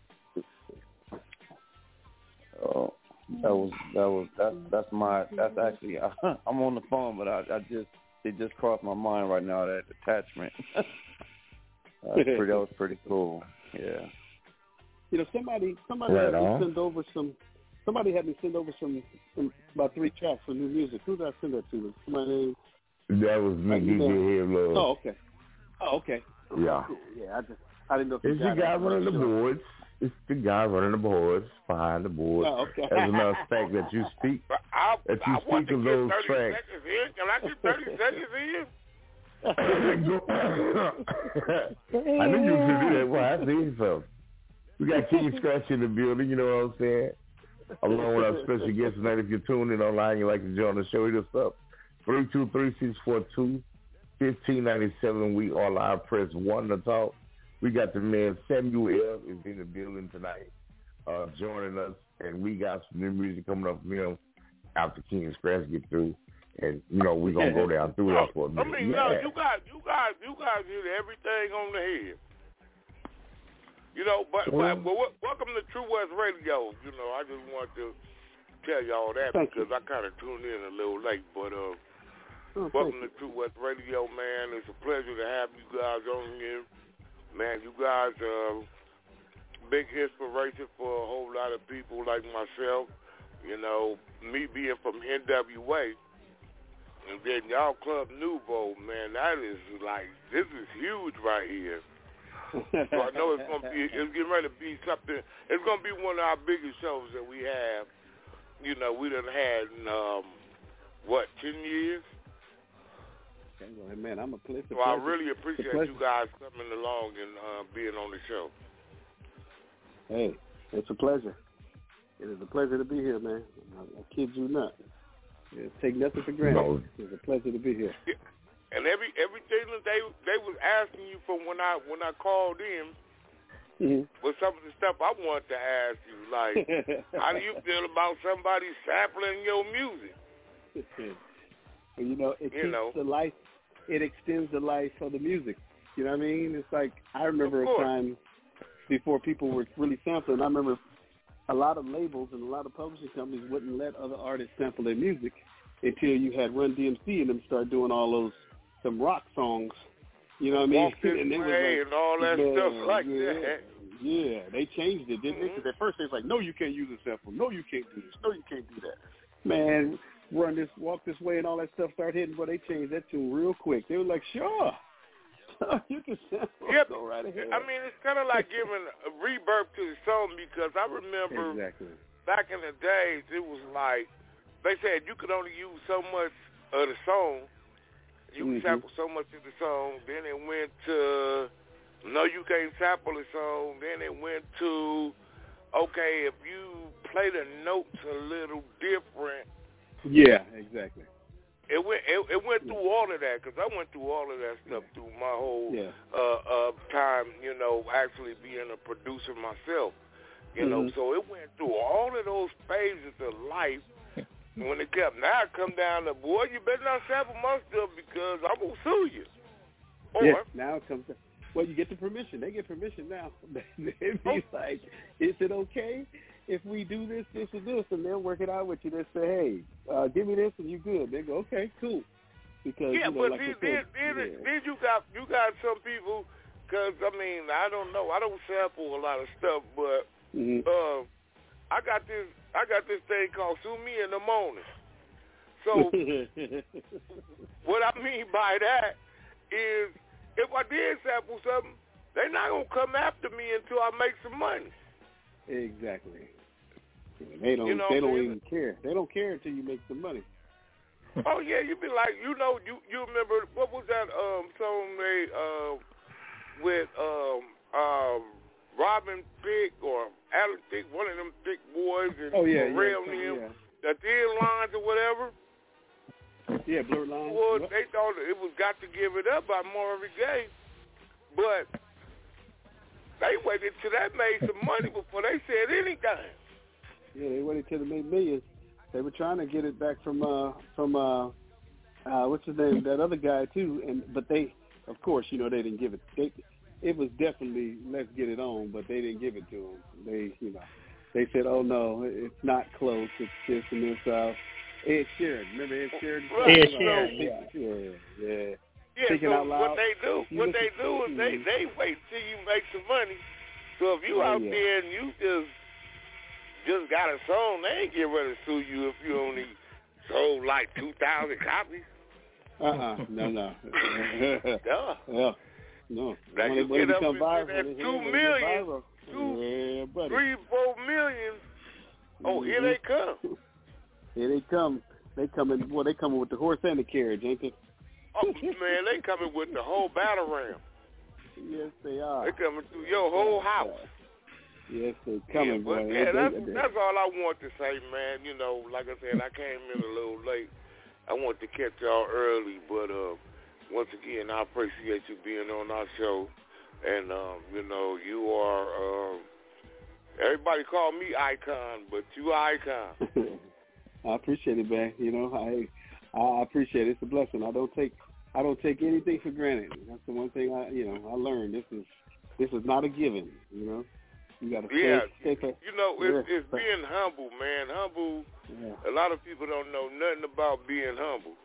Oh, that was that was that's that's my that's actually I'm on the phone, but I, I just it just crossed my mind right now that attachment. That's pretty, that was pretty cool. Yeah. You know, somebody somebody right had on. me send over some. Somebody had me send over some, some about three tracks for new music. Who did I send that to? Somebody named. That was me, D J Head Love. Oh, okay. Oh, okay. Yeah. Yeah, I just I didn't know if you It's got the guy it. running the Sure. boards. It's the guy running the boards behind the board. Oh, okay. As a matter of fact, that you speak, I, that you I speak of those tracks. In. Can I get thirty seconds in? I knew you could do that. Well, I see so. We got King Scratch in the building. You know what I'm saying? Along with our special guest tonight. If you're tuned in online, you'd like to join the show, hit us up. three two three, six four two, one five nine seven. We are live. Press one to talk. We got the man Samuel is in the building tonight, uh, joining us, and we got some new music coming up from him after King Scratch get through, and you know we're gonna go down through that for a minute. I mean, yeah. no, you guys, you guys, you guys hit everything on the head. You know, but, Sure. but, but welcome to True West Radio. You know, I just want to tell y'all that because I kind of tuned in a little late, but uh, Oh, Welcome to True West Radio, man. It's a pleasure to have you guys on here. Man, you guys are big inspiration for a whole lot of people like myself. You know, me being from N W A, and then y'all Club Nouveau, man, that is like, this is huge right here. So I know it's gonna be, it's getting ready to be something. It's gonna be one of our biggest shows that we have. You know, we done had in, um, what, ten years? Okay, well, man, I'm a pleasure. So I really appreciate you guys coming along and uh, being on the show. Hey, it's a pleasure. It is a pleasure to be here, man. I, I kid you not. Yeah, take nothing for granted. No. It's a pleasure to be here. Yeah. And every everything that they they was asking you from when I when I called in mm-hmm. was some of the stuff I wanted to ask you. Like, how do you feel about somebody sampling your music? Well, you know, it you keeps know. the life. It extends the life of the music. You know what I mean? It's like I remember a time before people were really sampling. I remember a lot of labels and a lot of publishing companies wouldn't let other artists sample their music until you had Run D M C and them start doing all those some rock songs. You know what I mean? Walk this and they way was like, and all that man, stuff like yeah, that. Yeah, they changed it, didn't mm-hmm. they? Because at first they was like, no, you can't use a sample. No, you can't do this. No, you can't do that. Man, run this, walk this way, and all that stuff started hitting, but they changed that tune real quick. They were like, sure. You can sample. Yep. Go right ahead. I mean, it's kind of like giving a rebirth to the song because I remember exactly. back in the days, it was like they said you could only use so much of the song. You mm-hmm. can sample so much of the song. Then it went to, no, you can't sample the song. Then it went to, okay, if you play the notes a little different. Yeah, exactly. It went it, it went through all of that because I went through all of that stuff through my whole yeah. uh, uh, time, you know, actually being a producer myself, you mm-hmm. know. So it went through all of those phases of life. When it kept now, it come down to, boy, you better not sample my stuff because I'm gonna sue you. Or yeah, now it comes to, well, you get the permission. They get permission now. They be oh. like, is it okay if we do this, this, and this, and they'll work it out with you. They say, hey, uh, give me this, and you good. They go, okay, cool. Because yeah, you know, but like then, said, then, yeah. then you got you got some people. Because I mean, I don't know. I don't sample a lot of stuff, but mm-hmm. uh, I got this. I got this thing called "Sue Me in the Morning." So what I mean by that is, if I did sample something, they're not gonna come after me until I make some money. Exactly. They don't. You know they don't saying? even care. They don't care until you make some money. Oh yeah, you be like, you know, you you remember what was that um song they uh with um um Robin Thicke or Alan Thicke, one of them thick boys, and oh yeah, Pharrell yeah, and him, yeah. the Thin Lines or whatever. Yeah, Blurred Lines. Well, they thought it was "Got to Give It Up" by Marvin Gaye, but they waited till that made some money before they said anything. Yeah, they waited till they made millions. They were trying to get it back from uh from uh uh what's his name, that other guy too, and but they, of course, you know, they didn't give it. They, it was definitely let's get it on, but they didn't give it to them. They, you know, they said, oh no, it's not close. It's this and this. Uh, Ed Sheeran, remember Ed Sheeran? Right. Ed Sheeran, yeah, yeah, yeah. Yeah, Thinking so out loud. what they do, You what listen- they do is they they wait till you make some money. So if you Oh, out yeah. there and you just just got a song, they ain't get ready to sue you if you only sold like two thousand copies. Uh-uh, no, no. Duh. Yeah, no. Now When you it- when it get up become into viral, that when it- two when it get million, viral, two, yeah, buddy. three, four million. Oh, here Mhm. they come. Here they come. They coming. Well, they coming with the horse and the carriage, ain't they? Oh man, they coming with the whole battle ram. Yes, they are. They coming through your whole house. Yes, they coming, yeah, but boy. yeah, They- that's they- they- that's all I want to say, man. You know, like I said, I came in a little late. I want to catch y'all early, but uh, once again, I appreciate you being on our show, and um, you know, you are. Uh, everybody call me Icon, but you Icon. I appreciate it, man. You know, I I appreciate it. It's a blessing. I don't take I don't take anything for granted. That's the one thing I you know I learned. This is this is not a given. You know, you got to Yeah, stay, stay. you know, it's, Yeah. it's being humble, man. Humble. Yeah. A lot of people don't know nothing about being humble.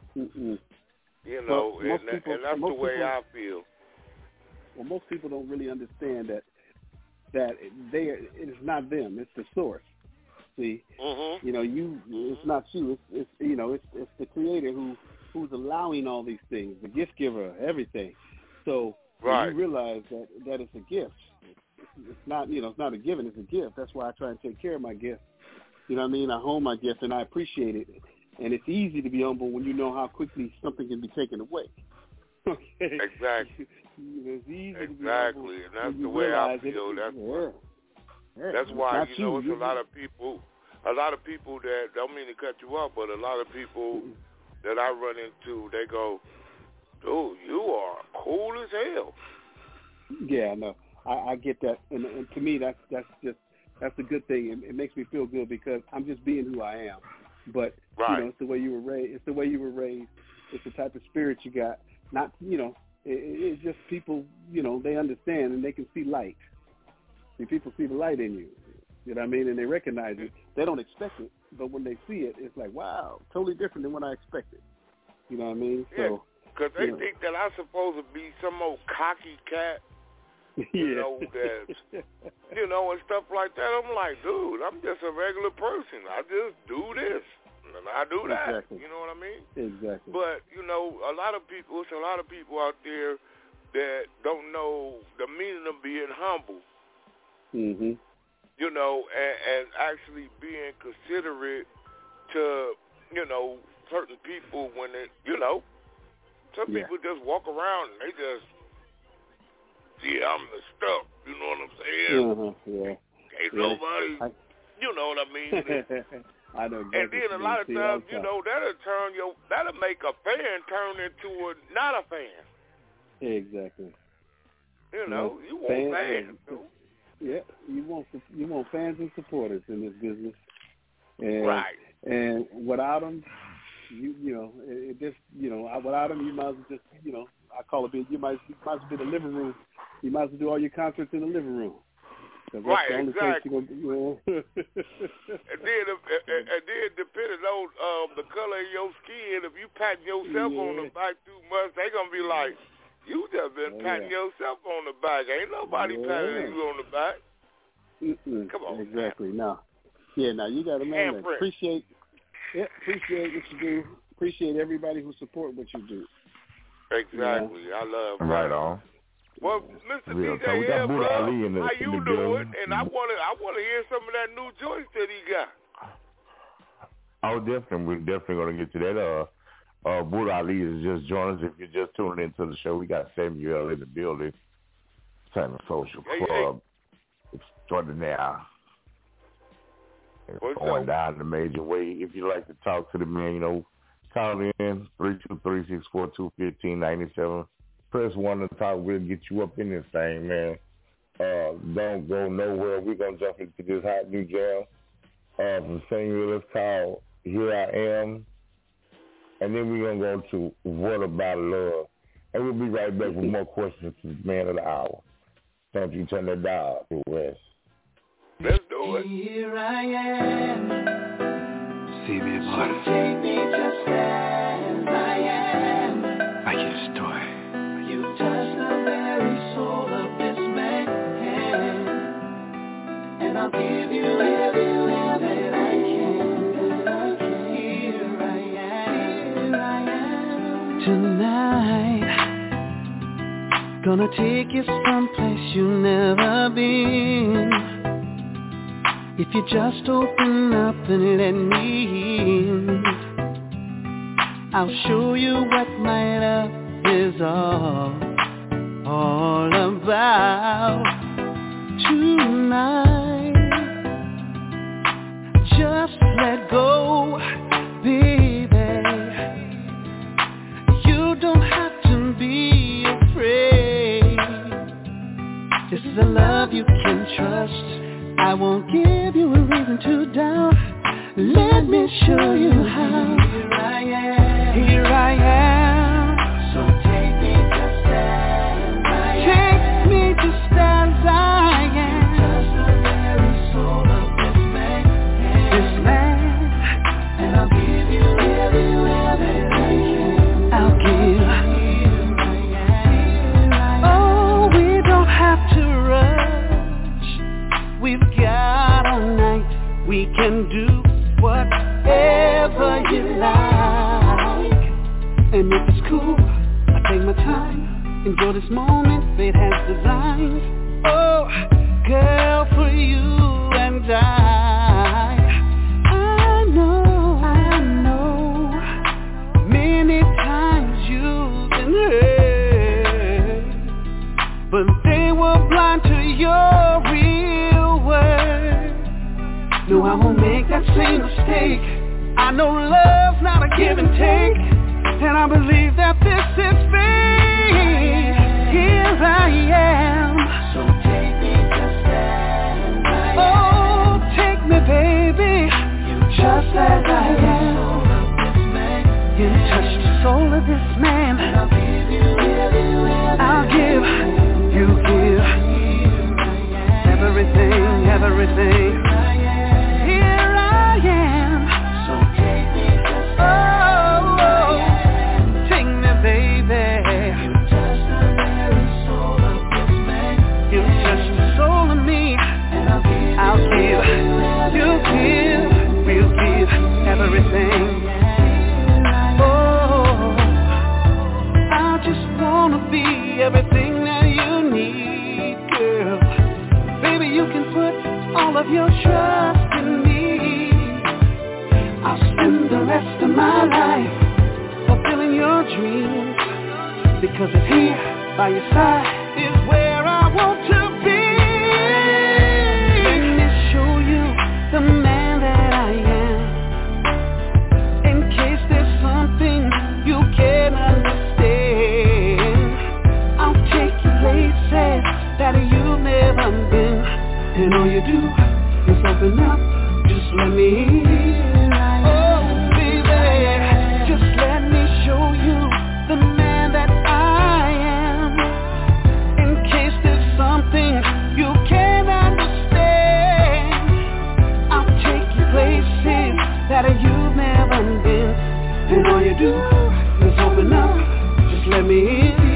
Mm-mm. You know, well, and, people, and that's the way people, I feel. Well, most people don't really understand that that they it is not them; it's the source. See, mm-hmm. you know, you it's not you. It's, it's you know, it's it's the Creator who who's allowing all these things, the gift giver, everything. So right. when you realize that that it's a gift. It's not, you know, it's not a given, it's a gift. That's why I try and take care of my gift. You know what I mean? I hone my gift and I appreciate it. And it's easy to be humble when you know how quickly something can be taken away. Okay? Exactly. It's easy exactly. to be humble And that's when the you way I realize feel. it, That's yeah. why, yeah. that's why Not you know, you. it's a lot of people, a lot of people that, don't mean to cut you off, but a lot of people that I run into, they go, dude, you are cool as hell. Yeah, I know. I, I get that, and, and to me, that's that's just that's a good thing. It, it makes me feel good because I'm just being who I am. But right. you know, it's the way you were raised. It's the way you were raised. It's the type of spirit you got. Not you know, it, it's just people. You know, they understand and they can see light. See, people see the light in you. You know what I mean? And they recognize it. They don't expect it, but when they see it, it's like, wow, totally different than what I expected. You know what I mean? Yeah, so because they you know. think that I'm supposed to be some old cocky cat. You yeah. know, that, you know, and stuff like that. I'm like, dude, I'm just a regular person. I just do this, and I do that. Exactly. You know what I mean? Exactly. But, you know, a lot of people, it's a lot of people out there that don't know the meaning of being humble. Mm-hmm. You know, and, and actually being considerate to, you know, certain people when it, you know, some yeah. people just walk around and they just, yeah, I'm the stuff. You know what I'm saying? Uh-huh, yeah. Ain't yeah. nobody, I, you know what I mean? I know exactly. And then a lot of times, you know, that'll turn your, that'll make a fan turn into a not a fan. Exactly. You know, you, you want fans. fans. You know? Yeah, you want you want fans and supporters in this business. And, right. And without them, you you know, it, it just you know, without them, you might as well just you know, I call it you might you might as well be in the living room. You might as well do all your concerts in the living room. That's right, the only exactly. Place you're gonna, you know. and then, if, and, and then depending on um, the color of your skin, if you pat yourself yeah. on the back too much, they gonna be like, "You just been oh, patting yeah. yourself on the back. Ain't nobody yeah. patting you on the back." Mm-mm. Come on, exactly. No, yeah. Now you got to man. Appreciate, yeah, appreciate what you do. Appreciate everybody who support what you do. Exactly. Yeah. I love right that. on. Well, Mister Real D J, we got Buddha how Ali in the, you in the doing? building. And I want to, I want to hear some of that new joints that he got. Oh, definitely. We're definitely going to get to that. Uh, uh, Buddha Ali is just joining us. If you're just tuning into the show, we got Samuel in the building. Simon Social hey, Club. Hey. Extraordinaire. It's What's going up? down in a major way. If you'd like to talk to the man, you know, call in three two three, six four two, one five nine seven. Press one to talk. We'll get you up in this thing, man. Uh, don't go nowhere. We're going to jump into this hot new jam uh, from Samuel. It's called Here I Am. And then we're going to go to What About Love. And we'll be right back with more questions to the man of the hour. Don't you turn that dial to West. Let's do it. Here I am. See me apart. So take me just as I am. I can story. You touch the very soul of this man, and I'll give you everywhere that I can. Here I am. Here I am. Tonight, gonna take you someplace you've never been. If you just open up and let me in, I'll show you what my love is all, all about. Tonight, just let go, baby. You don't have to be afraid. This is a love you can trust. I won't give you a reason to doubt. Let me show you how. Here I am. Here I am. So take me just as I am. Take me just as I am. Just the very soul of this man. This man. And I'll give you everywhere that I can. And if it's cool, I take my time, enjoy this moment fate has designed. Oh, girl, for you and I, I know, I know, many times you've been hurt, but they were blind to your real worth. No, I won't make that same mistake. I know love's not a give and take, and I believe that this is fate. Here I am. So take me just as I am. Oh, take me, baby, just as I am. You touched the soul of this man. I'll give you, I'll give, you give everything, everything. Here I am. So take me just as I am. Take me, baby. You touched the very soul of this man. You touched the soul of me. And I'll give, I'll give, you give, we'll give everything. Oh, I just wanna be everything that you need, girl. Baby, you can put all of your trust in me. I'll spend the rest of my life fulfilling your dreams, because it's here by your side is where I want to be. Let me show you the man that I am, in case there's something you can't understand. I'll take you places that you've never been, and all you do is open up, just let me in. Oh baby, just let me show you the man that I am, in case there's something you can't understand. I'll take you places that you've never been, and all you do is open up, just let me in.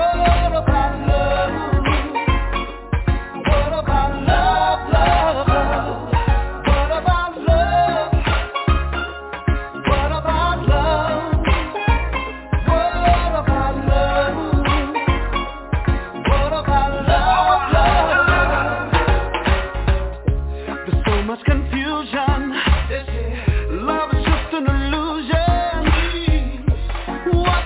Love, love.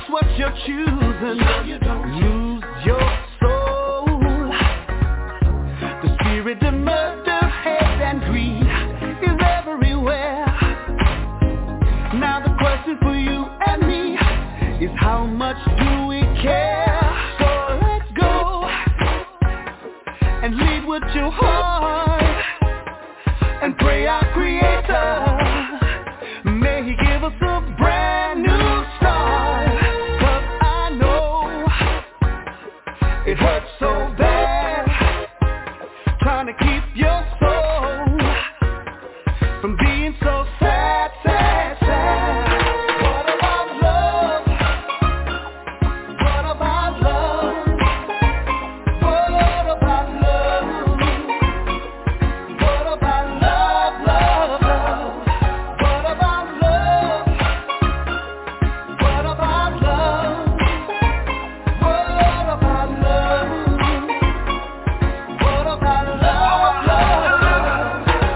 that's what you're choosing. No, you don't. Lose your soul. The spirit of murder, hate, and greed is everywhere. Now the question for you and me is how much do we care? So let's go and lead with your heart and pray our Creator. May He give us a brand new start. 'Cause I know it hurts so bad trying to keep your soul from being so sad, sad, sad. What about love? What about love? What about love? What about love, love, love? What about love? What about love? What about love? What about love, love?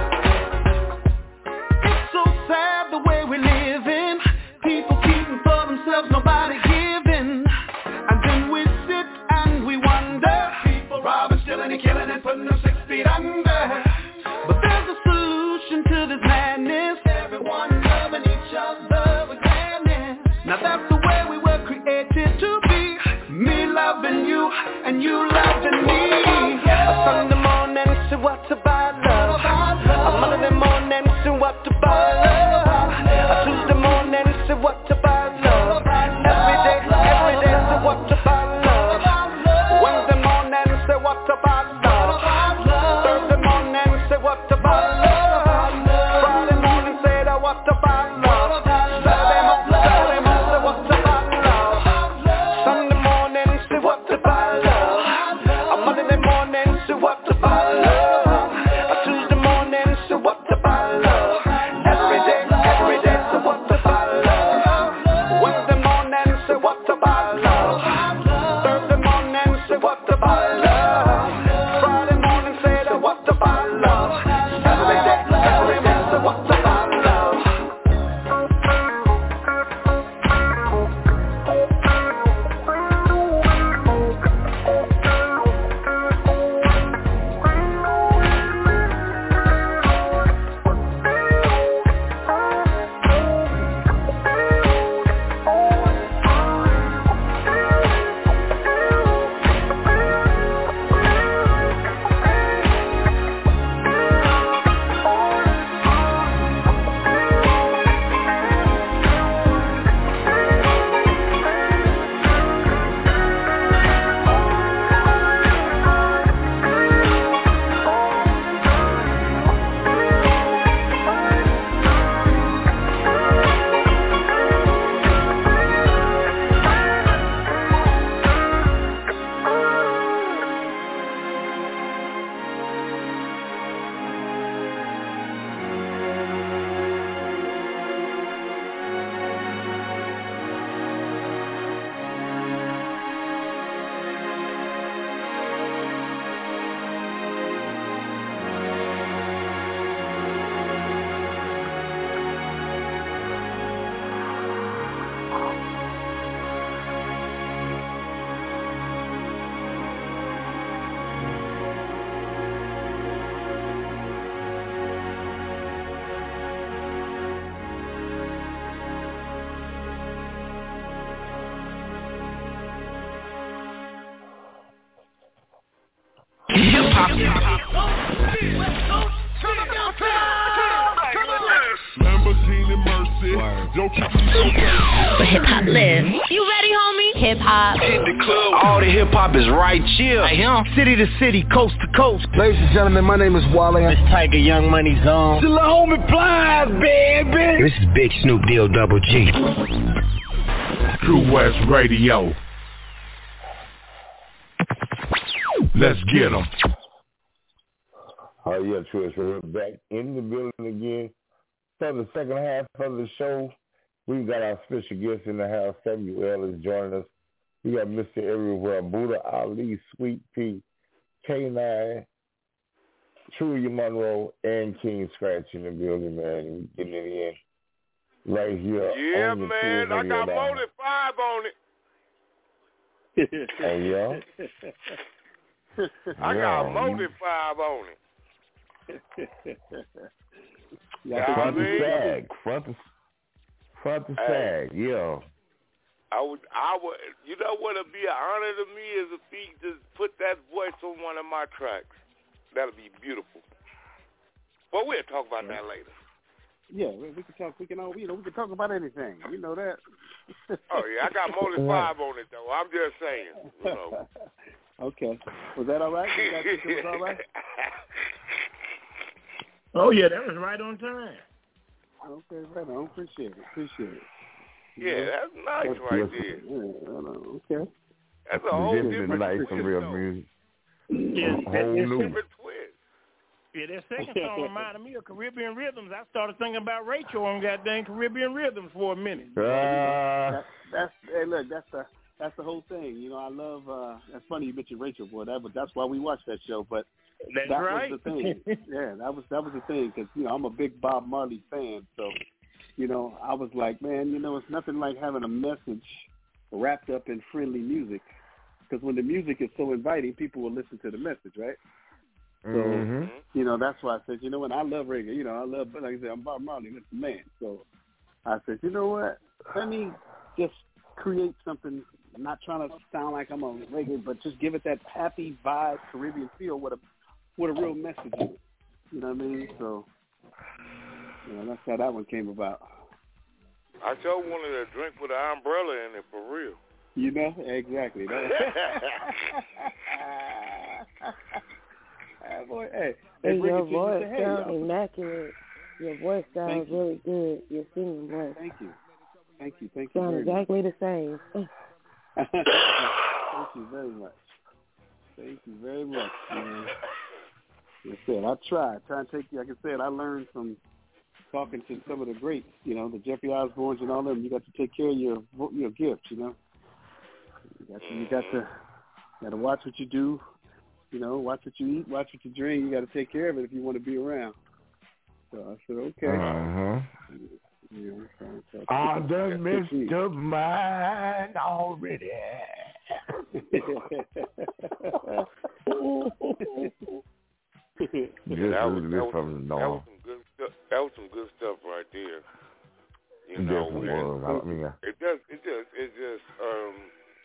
It's so sad the way we live in. People keeping for themselves, nobody giving. And then we sit and we wonder. People robbing, stealing, and killing and putting them six feet under. But there's a solution to this madness. Everyone loving each other with gladness. Now that's the way we were created to be. Me loving you and you loving me. A Sunday morning, say what about love? A Monday morning, say what about love? A Tuesday morning, say what about love? Every day, every day, say what about love? Wednesday morning, say what about love? Thursday morning, say what about love? Friday morning, say that what about love? Saturday morning, Saturday morning, say what about love? Sunday morning, say what about love? A Monday morning, say what about love? A Tuesday morning, say what about love? Every day, every day, say what about love? Wednesday morning, say what about love? Thursday morning, say what about love? Friday morning, say that what about love? Every day, every day, say what about love? Lamborghini Mercy. Yo, keep Where hip hop lives. You ready, homie? Hip hop. Hit the club. All the hip hop is right here. Right here. City to city, coast to coast. Ladies and gentlemen, my name is Wale. It's Tiger Young Money Zone. The little homie Plies, baby. This is Big Snoop Deal Double G. True West Radio. Let's get 'em. Oh, yeah, True West Radio. Back in the building again. For the second half of the show, we've got our special guest in the house. Samuel is joining us. We got Mister Everywhere, Buddha Ali, Sweet Pea, K nine, Trudy Monroe, and King Scratch in the building, man. We getting it in. right here. Yeah, on the man, Pure I got Radio more than five on it. Oh, yeah? I yeah, got more you... than five on it. yeah, front to sag. Front to, front to hey, sag, yeah. I would, I would, you know what would be an honor to me is if he just put that voice on one of my tracks. That'll be beautiful. But we'll talk about that later. Yeah, we can talk. We can all, you know, we can talk about anything. You know that. Oh yeah, I got more than five on it though. I'm just saying. You know. Okay, was that all right? You guys think it was all right? Oh yeah, that was right on time. Okay, right on. Appreciate it. Appreciate it. Yeah, that's nice that's right there. Yeah, okay. That's a whole different like twist. Some real music. Yeah, a whole that, new. Different twist. Yeah, that second song reminded me of Caribbean Rhythms. I started thinking about Rachel on goddamn Caribbean Rhythms for a minute. Uh, that, that's hey, look, that's the that's the whole thing. You know, I love. Uh, that's funny you mentioned Rachel, boy. That was that's why we watched that show. But that's that right. was the thing. Yeah, that was that was the thing because you know I'm a big Bob Marley fan, so you know I was like, man, you know, it's nothing like having a message wrapped up in friendly music. Because when the music is so inviting, people will listen to the message, right? So, mm-hmm. you know, that's why I said, you know what, I love reggae. You know, I love, like I said, I'm Bob Marley, that's the man. So I said, you know what, let me just create something, I'm not trying to sound like I'm a reggae, but just give it that happy vibe, Caribbean feel with a with a real message in it. You know what I mean? So, you know, that's how that one came about. I sure wanted a drink with an umbrella in it, for real. You know, exactly. Hey, boy, hey, hey, hey your voice hey, sounds y'all. immaculate. Your voice sounds you. really good. Your singing voice. Thank you. Thank you. Thank you. Sounds very exactly much. the same. Thank you very much. Thank you very much. Man. Like I said, I try. I try and take, like I said, I learned from talking to some of the greats, you know, the Jeffrey Osbornes and all them. You got to take care of your your gifts, you know. You got to, you got to, got to watch what you do. You know, watch what you eat, watch what you drink. You got to take care of it if you want to be around. So I said, okay. Uh-huh. Yeah, so, so I done missed the mind already. yeah, that, was, that, was, from the that was some good stuff. That was some good stuff right there. You know, it, was, I mean, yeah. it just, it just, it just. Um,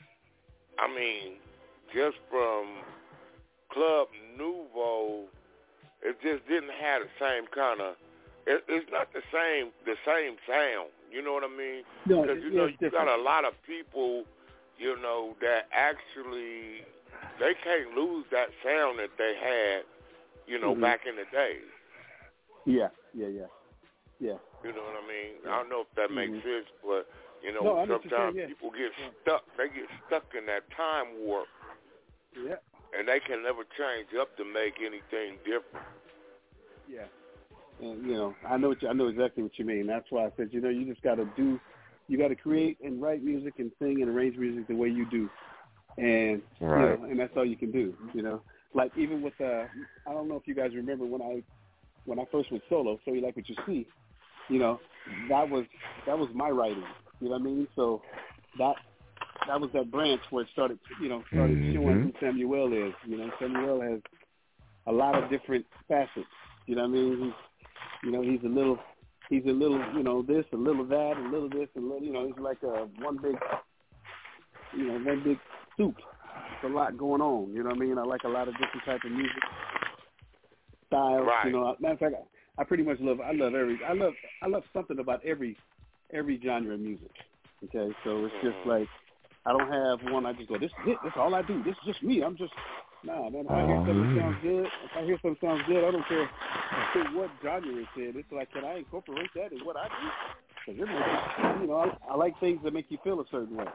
I mean, just from Club Nouveau, it just didn't have the same kind of. It, it's not the same, the same sound. You know what I mean? No, because you yeah, know it's you different. got a lot of people, you know, that actually they can't lose that sound that they had, you know, mm-hmm. back in the day. Yeah, yeah, yeah, yeah. You know what I mean? I don't know if that makes mm-hmm. sense, but you know, no, sometimes saying, yeah. people get yeah. stuck. They get stuck in that time warp. Yeah. And they can never change up to make anything different. Yeah. And, you know, I know what you, I know exactly what you mean. That's why I said, you know, you just got to do, you got to create and write music and sing and arrange music the way you do, and right. you know, and that's all you can do. You know, like even with, uh, I don't know if you guys remember when I, when I first went solo. So You Like What You See, you know, that was that was my writing. You know what I mean? So that that was that branch where it started, you know, started mm-hmm. showing who Samuel is. You know, Samuel has a lot of different facets. You know what I mean? He's, you know, he's a little, he's a little, you know, this, a little that, a little this, a little, you know, he's like a one big, you know, one big soup. There's a lot going on. You know what I mean? I like a lot of different type of music styles. Right. You know, matter of fact, I, I pretty much love, I love every, I love, I love something about every, every genre of music. Okay, so it's just like, I don't have one. I just go, this is it. That's all I do. This is just me. I'm just, nah, man. If I hear something that sounds good, if I hear something sounds good, I don't care what genre it's in. It's like, can I incorporate that in what I do? Because it makes, you know, I, I like things that make you feel a certain way.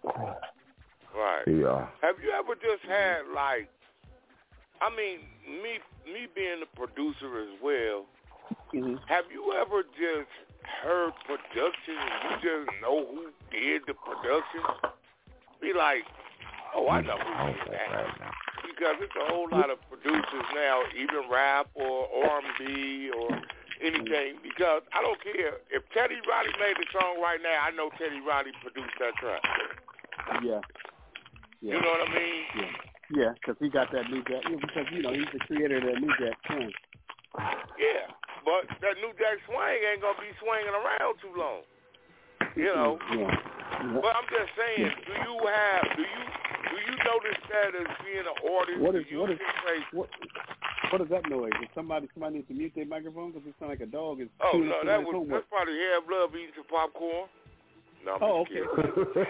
Right. Yeah. Have you ever just had like, I mean, me me being the producer as well. Mm-hmm. Have you ever just heard production and you just know who did the production? Be like, oh, I know who did that. Because it's a whole lot of producers now, even rap or R and B or anything because I don't care. If Teddy Riley made the song right now, I know Teddy Riley produced that track. Yeah. yeah. You know what I mean? Yeah. Yeah, because he got that New Jack. Because, you know, he's the creator of that New Jack swing. Yeah, but that New Jack swing ain't going to be swinging around too long. You know? Yeah. yeah. But I'm just saying, do you have, do you do you notice that as being an artist? What is, do you what is, say, what, what is that noise? Is somebody, somebody needs to mute their microphone because it sounds like a dog is Oh, chewing no, up that somebody's was, homework. that's probably Have Love eating some popcorn. No, I'm Oh, just okay. kidding.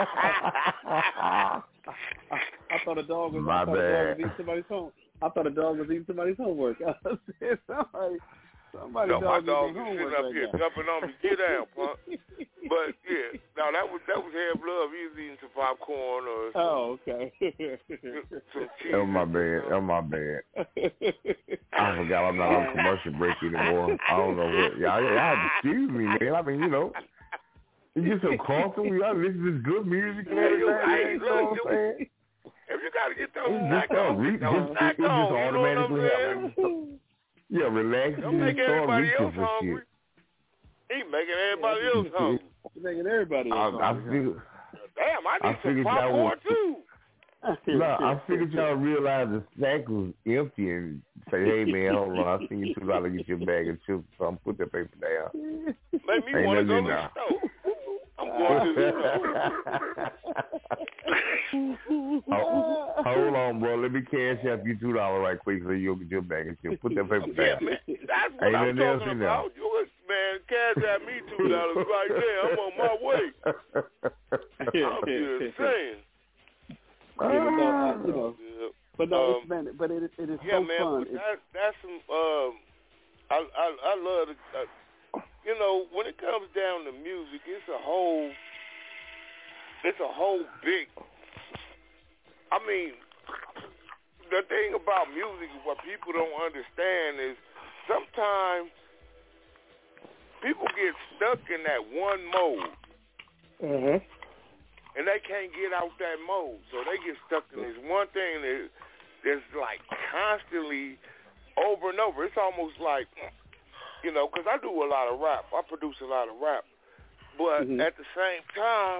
I, I thought a dog was. My I thought a dog bad. was eating somebody's home. I thought a dog was eating somebody's homework. I said, somebody, somebody No, my dog dog eating is homework sitting up right here now. jumping on me. Get down, punk. But yeah, no, that was that was Have Love. He was eating some popcorn or some, Oh, okay. some cheese. Oh my bad. Oh my bad. I forgot I'm not on commercial break anymore. I don't know what. Y'all, y'all excuse me, man. I mean, you know, you get some coffee. We all listen to good music and everything. Hey, You know what I'm saying? If you gotta get those It's snack just, on, re- get those just, snack it, it on. just You know what I'm automatically saying? happens. Yeah, relax. Don't You make just start everybody reaching else for hungry. shit. He making everybody else hungry. You're making everybody else I, I hungry. figured, Damn, I I need some figured y'all popcorn was, too. No, I figured y'all realized the snack was empty and say, hey, man, hold on. I seen you two dollars get your bag of chips, so I'm put that paper down. Make me Ain't want to nothing go in to the there. store. I'm going to the store. hold, hold on, bro. Let me cash out you two dollars right quick so you'll get your bag of chips. Put that paper Yeah, down. man, that's what Ain't I'm nothing else talking in there. about. You was, man, cash at me two dollars right there. I'm on my way. I'm just saying. Yeah, but no, uh, you know, Yeah. but no, Um, it's, man, but it, it is Yeah, so man, fun. but It's, that, that's some. Um, I I I love it. Uh, you know, when it comes down to music, it's a whole. It's a whole big. I mean, the thing about music, what people don't understand is sometimes people get stuck in that one mode. mm-hmm. And they can't get out that mode. So they get stuck in this one thing that that's like constantly over and over. It's almost like, you know, because I do a lot of rap. I produce a lot of rap. But mm-hmm. at the same time,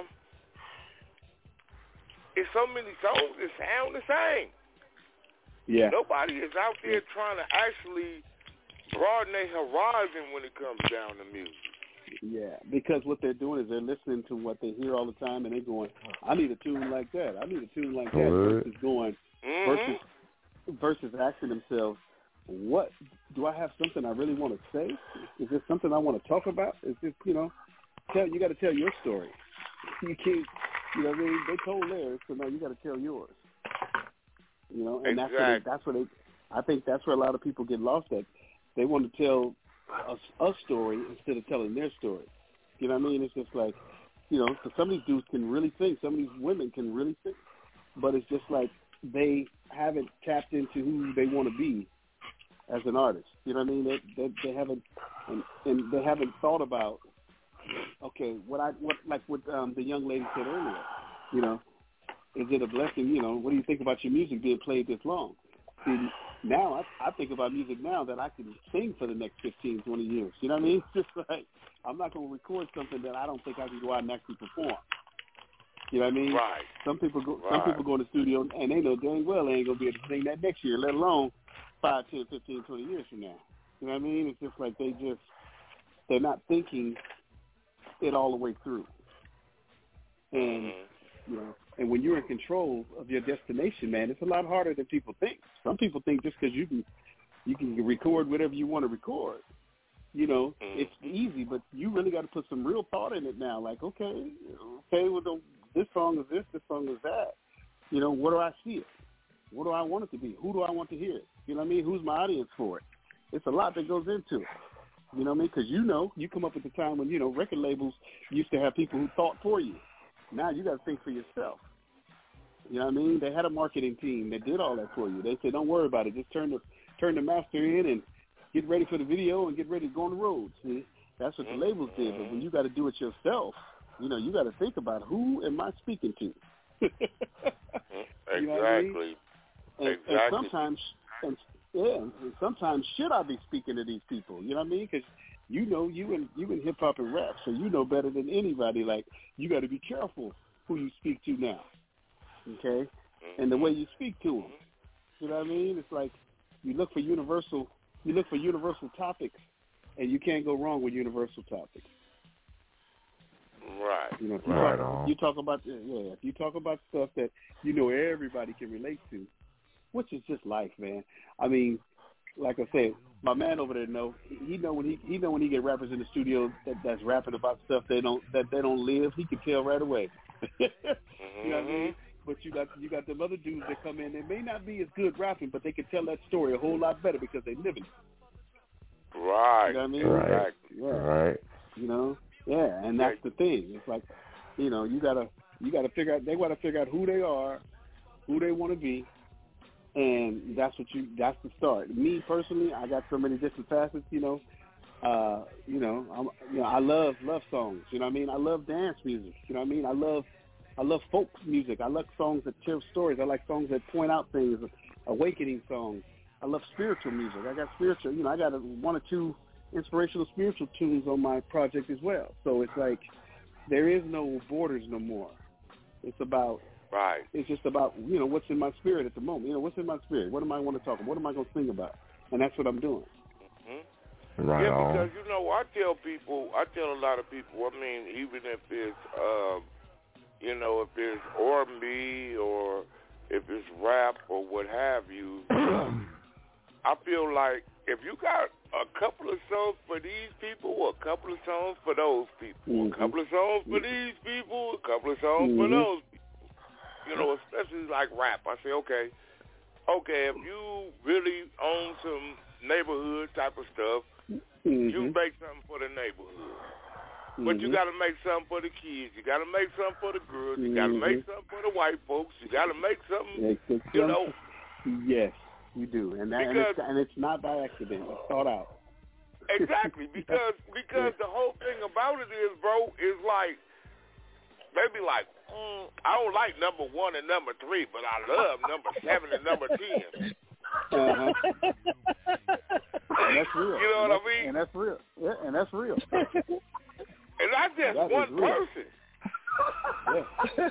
it's so many songs that sound the same. Yeah. Nobody is out there trying to actually broaden their horizon when it comes down to music. Yeah, because what they're doing is they're listening to what they hear all the time, and they're going, "I need a tune like that. I need a tune like that." What? Versus going, Mm-hmm. versus versus asking themselves, "What do I have something I really want to say? Is this something I want to talk about? Is this, you know, tell you got to tell your story. You can't, you know, what I mean, they told theirs, so now you got to tell yours. You know, and Exactly. that's where they, that's where they. I think that's where a lot of people get lost at. They want to tell a, a story instead of telling their story. You know what I mean? It's just like, you know, because some of these dudes can really sing. Some of these women can really sing. But it's just like they haven't tapped into who they want to be as an artist. You know what I mean? They they, they haven't and, and they haven't thought about, okay, what I what like what um, the young lady said earlier. You know, is it a blessing? You know, what do you think about your music being played this long? See, now I, I think about music now that I can sing for the next fifteen, twenty years. You know what I mean? It's just like I'm not going to record something that I don't think I can go out and actually perform. You know what I mean? Right. Some people go. Right. Some people go to the studio and they know dang well they ain't going to be able to sing that next year, let alone five, ten, fifteen, twenty years from now. You know what I mean? It's just like they just they're not thinking it all the way through. And Mm-hmm. you know, and when you're in control of your destination, man, it's a lot harder than people think. Some people think just because you can you can record whatever you want to record, you know, Mm-hmm. it's easy. But you really got to put some real thought in it now. Like, okay, okay, well, the, this song is this, this song is that. You know, what do I see it? What do I want it to be? Who do I want to hear it? You know what I mean? Who's my audience for it? It's a lot that goes into it. You know what I mean? Because you know, you come up at the time when, you know, record labels used to have people who thought for you. Now you got to think for yourself. You know what I mean? They had a marketing team that did all that for you. They said, don't worry about it. Just turn the turn the master in and get ready for the video and get ready to go on the road. See, that's what the labels did. But when you got to do it yourself, you know, you got to think about who am I speaking to? You know what I mean? Exactly. And, Exactly. and sometimes, and, Yeah, and sometimes should I be speaking to these people? You know what I mean? Because you know, you and you in hip hop and rap, so you know better than anybody. Like, you got to be careful who you speak to now, okay? And the way you speak to them. You know what I mean? It's like you look for universal. You look for universal topics, and you can't go wrong with universal topics. Right. You know, if you, right talk, on. you talk about yeah, if you talk about stuff that you know everybody can relate to, which is just life, man. I mean, like I said, my man over there know he know when he he know when he get rappers in the studio that, that's rapping about stuff they don't that they don't live. He can tell right away. mm-hmm. You know what I mean? But you got you got them other dudes that come in. They may not be as good rapping, but they can tell that story a whole lot better because they live it. Right. You know what I mean? Right. Yeah. Right. You know. Yeah, and that's the thing. It's like, you know, you gotta you gotta figure out. They gotta figure out who they are, who they want to be, and that's what you. That's the start. Me personally, I got so many different facets. You know, uh, you know, I'm, you know, I love love songs. You know what I mean? I love dance music. You know what I mean? I love I love folk music. I love songs that tell stories. I like songs that point out things, awakening songs. I love spiritual music. I got spiritual. You know, I got a, one or two inspirational spiritual tunes on my project as well. So it's like there is no borders no more. It's about right. It's just about, you know, what's in my spirit at the moment. You know, what's in my spirit? What am I want to talk about? What am I going to sing about? And that's what I'm doing. Mm-hmm. Right yeah, on. because you know, I tell people, I tell a lot of people. I mean, even if it's, uh, you know, if it's R and B or if it's rap or what have you, I feel like if you got a couple of songs for these people, or a couple of songs for those people, mm-hmm. a couple of songs for these people, a couple of songs mm-hmm. for those people, you know, especially like rap. I say, okay, okay, if you really own some neighborhood type of stuff, mm-hmm. you make something for the neighborhood. But mm-hmm. you got to make something for the kids. You got to make something for the girls. You got to mm-hmm. make something for the white folks. You got to make something, yeah, you know. Yes. You do, and that, because, and, it's, and it's not by accident. It's thought out. Exactly, because because yeah. the whole thing about it is, bro, is like maybe like mm, I don't like number one and number three, but I love number seven and number ten. Uh-huh. And that's real. You know and what I mean? And that's real. Yeah, and that's real. And that's just that one person. Yeah.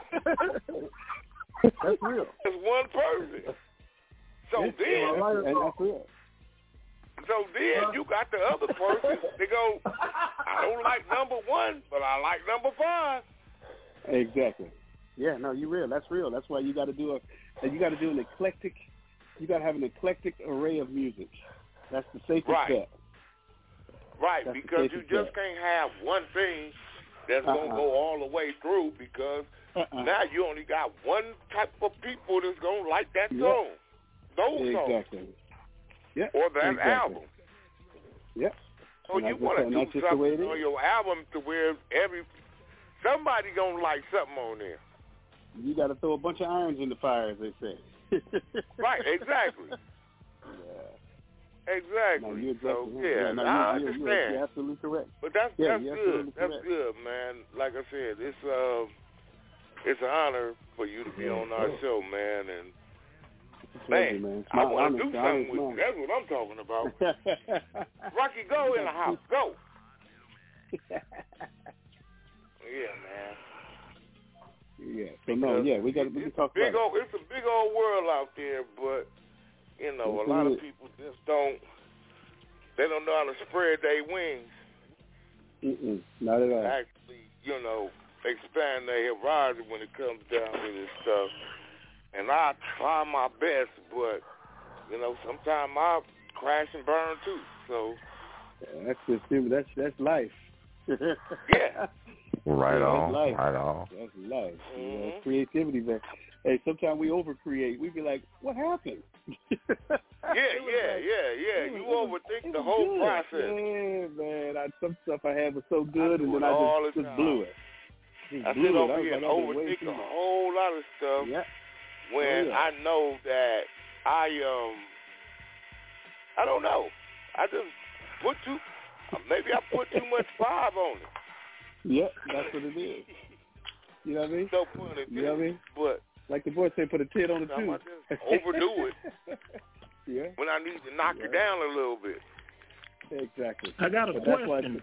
That's real. It's one person. So yeah, then, and that's real. So then you got the other person. They go, I don't like number one, but I like number five. Exactly. Yeah, no, you real. That's real. That's why you got to do a. You got to do an eclectic. You got to have an eclectic array of music. That's the safest right. bet. Right, that's because you just bet. can't have one thing that's uh-uh. gonna go all the way through. Because uh-uh. now you only got one type of people that's gonna like that yep. song. Those exactly. songs. Yeah. Or that exactly. album. Yep. So and you want to do something on your album to where every somebody gonna like something on there. You got to throw a bunch of irons in the fire, as they say. Right. Exactly. Yeah. Exactly. No, you're so exactly yeah, yeah no, I you're, understand. You're, you're absolutely correct. But that's yeah, that's good. That's correct. good, man. Like I said, it's uh, it's an honor for you to be on our show, man. And man, man I want to do something with you. That's what I'm talking about. Rocky, go in the house. Go. Yeah, man. Yeah. So no, yeah, we got we can talk big about old, it. It's a big old world out there, but you know, a lot of people just don't. They don't know how to spread their wings. Mm-mm, not at all. Actually, you know, expand their horizon when it comes down to this stuff. And I try my best, but you know, sometimes I crash and burn too. So yeah, that's just that's that's life. Yeah. Right yeah, on. Life. Right on. That's life. Mm-hmm. You know, creativity, man. Hey, sometimes we overcreate. We be like, "What happened?" yeah, yeah, like, yeah, yeah. You was, overthink the whole good. process. Yeah, man. I, some stuff I had was so good, I and then I all just, the just time. blew it. Just I blew sit it. over I here and like, overthink a whole lot of stuff. Yeah. When oh, yeah. I know that I um, I don't know. I just put too. Maybe I put too much vibe on it. Yeah, that's what it is. You know what I mean? No pun intended. You know what I mean? But like the boys say, put a tit on the I two. just overdo it. Yeah. When I need to knock yeah. it down a little bit. Exactly. I got a but question.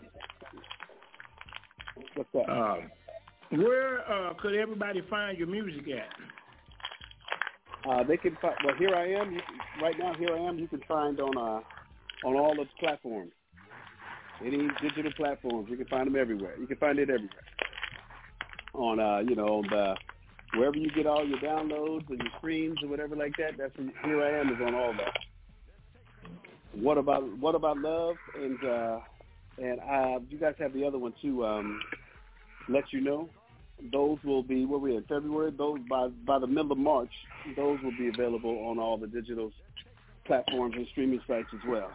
What's that? Uh, where uh, could everybody find your music at? Uh, they can find, well, here I am. You can, right now, here I am. You can find on uh, on all the platforms. Any digital platforms, you can find them everywhere. You can find it everywhere. On, uh, you know, the, wherever you get all your downloads and your streams or whatever like that, that's when Here I Am is on all that. What about What About Love? And uh, and uh, you guys have the other one too, um, Let You Know. Those will be, what we in February, those by by the middle of March, those will be available on all the digital platforms and streaming sites as well.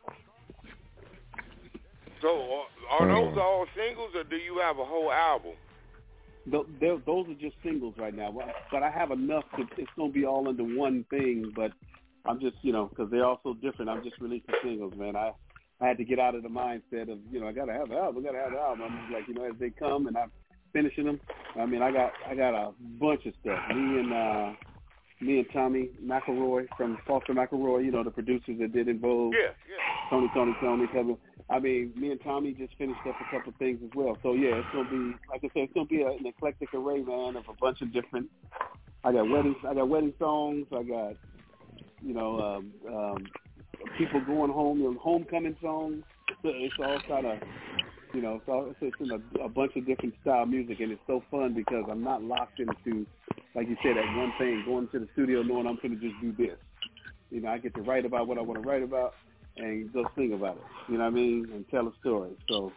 So are, are those all singles, or do you have a whole album? Those are just singles right now, but I have enough to, it's going to be all under one thing, but I'm just, you know, because they're all so different, I'm just releasing singles, man. I, I had to get out of the mindset of, you know, I got to have an album, I got to have an album. I'm just like, you know, as they come and I'm finishing them, I mean, I got I got a bunch of stuff. Me and uh, me and Tommy McElroy from Foster McElroy, you know, the producers that did In Vogue. Yeah, yeah. Tony, Tony, Tony, Kevin. I mean, me and Tommy just finished up a couple of things as well. So, yeah, it's going to be, like I said, it's going to be a, an eclectic array, man, of a bunch of different, I got wedding, I got wedding songs, I got, you know, um, um, people going home, you know, homecoming songs. It's all kind of, you know, it's, all, it's in a, a bunch of different style music, and it's so fun because I'm not locked into, like you said, that one thing, going to the studio knowing I'm going to just do this. You know, I get to write about what I want to write about and go sing about it, you know what I mean, and tell a story. So,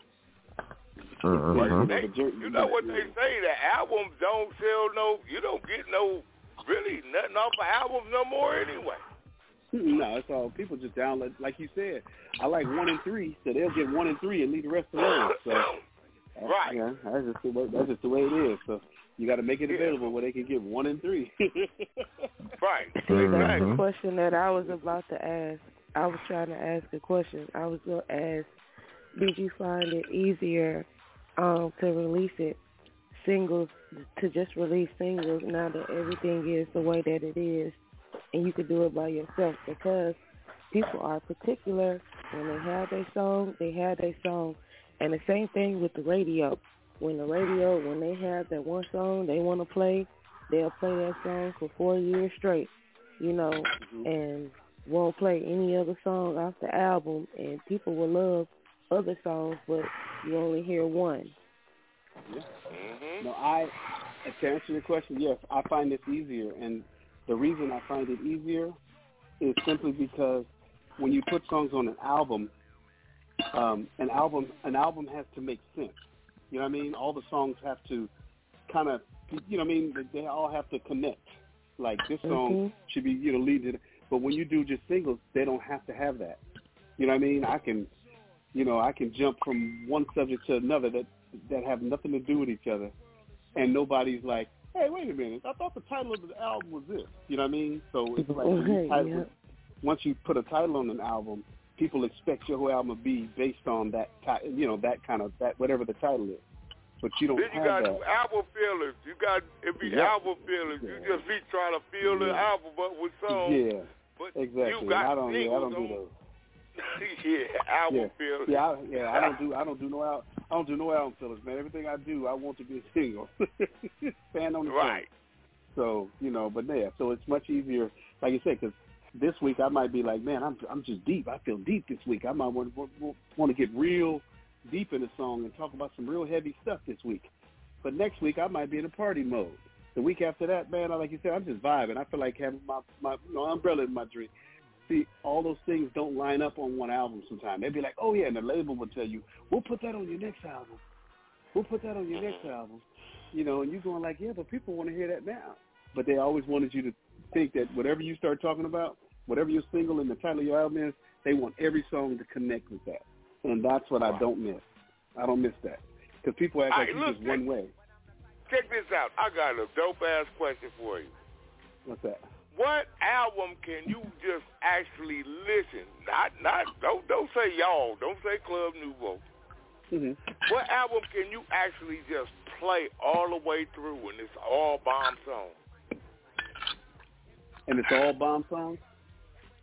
uh-huh. they, you know what they say, the albums don't sell no, you don't get no, really nothing off of albums no more anyway. No, it's all, people just download, like you said, I like one and three, so they'll get one and three and leave the rest alone. So, right. Yeah, that's just the way, that's just the way it is. So you got to make it available yeah. where they can get one and three. Right. See, exactly. that's the question that I was about to ask. I was trying to ask a question. I was going to ask, did you find it easier um, to release it singles, to just release singles now that everything is the way that it is and you could do it by yourself? Because people are particular. When they have their song, they have their song. And the same thing with the radio. When the radio, when they have that one song they want to play, they'll play that song for four years straight, you know, mm-hmm. and won't play any other song off the album, and people will love other songs, but you only hear one. Yeah. Mm-hmm. No, I, to answer your question, yes, I find this easier, and the reason I find it easier is simply because when you put songs on an album, um, an album, an album has to make sense. You know what I mean? All the songs have to kind of, you know what I mean? They all have to connect. Like this song mm-hmm. should be, you know, lead to. But when you do just singles, they don't have to have that. You know what I mean? I can, you know, I can jump from one subject to another that that have nothing to do with each other, and nobody's like, hey, wait a minute, I thought the title of the album was this. You know what I mean? So it's like okay, title, yeah. once you put a title on an album, people expect your whole album to be based on that, you know, that kind of that whatever the title is. But you don't then you have got that. album fillers. You got it be yep. album fillers. Yeah. You just be trying to fill the yeah. album up with songs. Yeah. But exactly. You got I don't. Yeah, I don't on, do those. yeah, album yeah. fillers. Yeah, I, yeah. I don't do. I don't do no album. I don't do no album fillers, man. Everything I do, I want to be a single. Stand on the right. Song. So you know, but yeah. So it's much easier, like you said, because this week I might be like, man, I'm I'm just deep. I feel deep this week. I might want want, want to get real deep in the song and talk about some real heavy stuff this week. But next week I might be in a party mode. The week after that, man, like you said, I'm just vibing. I feel like having my, my you know, umbrella in my drink. See, all those things don't line up on one album sometimes. They'd be like, oh, yeah, and the label will tell you, we'll put that on your next album. We'll put that on your next album. You know, and you're going like, yeah, but people want to hear that now. But they always wanted you to think that whatever you start talking about, whatever your single and the title of your album is, they want every song to connect with that. And that's what I don't miss. I don't miss that. Because people act like right, it's look, just one way. Check this out. I got a dope-ass question for you. What's that? What album can you just actually listen? Not, not, don't, don't say y'all. Don't say Club Nouveau. Mm-hmm. What album can you actually just play all the way through and it's all bomb songs? And it's all bomb songs?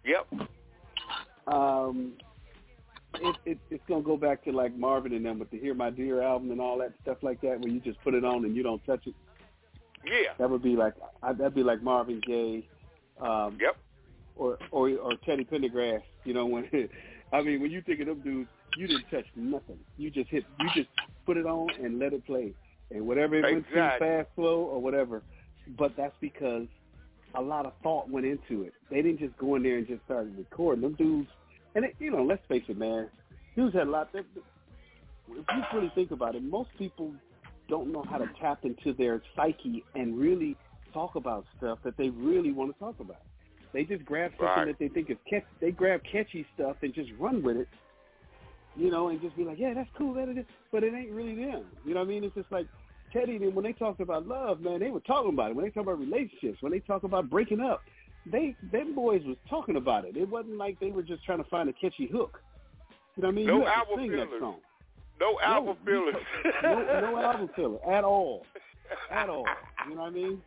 Yep. Um, it, it, it's gonna go back to like Marvin and them with the "Hear My Dear" album and all that stuff like that, where you just put it on and you don't touch it. Yeah. That would be like that'd be like Marvin Gaye. Um, yep. Or or or Teddy Pendergrass. You know when I mean when you think of them dudes, you didn't touch nothing. You just hit. You just put it on and let it play, and whatever it went exactly. to, fast, slow, or whatever. But that's because a lot of thought went into it. They didn't just go in there and just start recording. Them dudes, and it, you know, let's face it, man. Dudes had a lot. If you really think about it, most people don't know how to tap into their psyche and really talk about stuff that they really want to talk about. They just grab something right. that they think is catchy. They grab catchy stuff and just run with it, you know, and just be like, yeah, that's cool, that is. But it ain't really them. You know what I mean? It's just like Teddy, when they talked about love, man, they were talking about it. When they talk about relationships, when they talk about breaking up, they them boys was talking about it. It wasn't like they were just trying to find a catchy hook. You know what I mean? No you have album to sing fillers. that song. No album no, fillers. no, no album filler at all. At all. You know what I mean?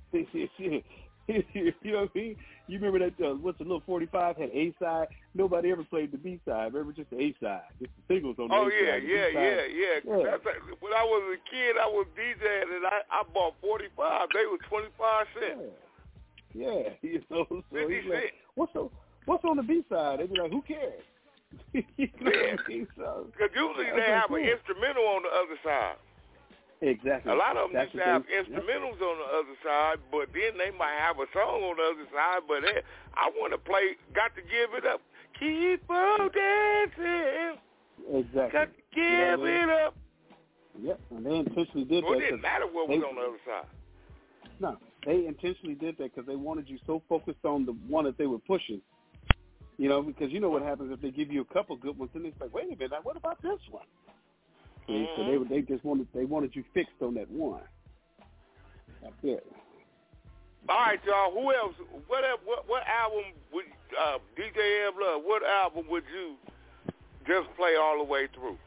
You know what I mean? You remember that, uh, what's the little forty-five had A-side? Nobody ever played the B-side. Remember just the A-side. Just the singles on the oh, A-side. Oh, yeah, the yeah, B-side. yeah, yeah, yeah. That's like, when I was a kid, I was DJing, and I, I bought forty-five. They were twenty-five cents. Yeah, yeah. You know, so fifty he's like, what's, the, what's on the B-side? They'd be like, who cares? You know yeah. Because so, usually they have an instrumental on the other side. Exactly. A lot of them That's used to have they, instrumentals yep. on the other side, but then they might have a song on the other side, but hey, I want to play, got to give it up. Keep on dancing. Exactly. Got to give yeah, it up. Yep, and they intentionally did well, that. It didn't matter what they, was on the other side. No, they intentionally did that because they wanted you so focused on the one that they were pushing. You know, because you know what happens if they give you a couple good ones, and it's like, wait a minute, what about this one? Mm-hmm. So they they just wanted they wanted you fixed on that one. That's it. All right, y'all. Who else? What what what album would uh, D J M Love? What album would you just play all the way through?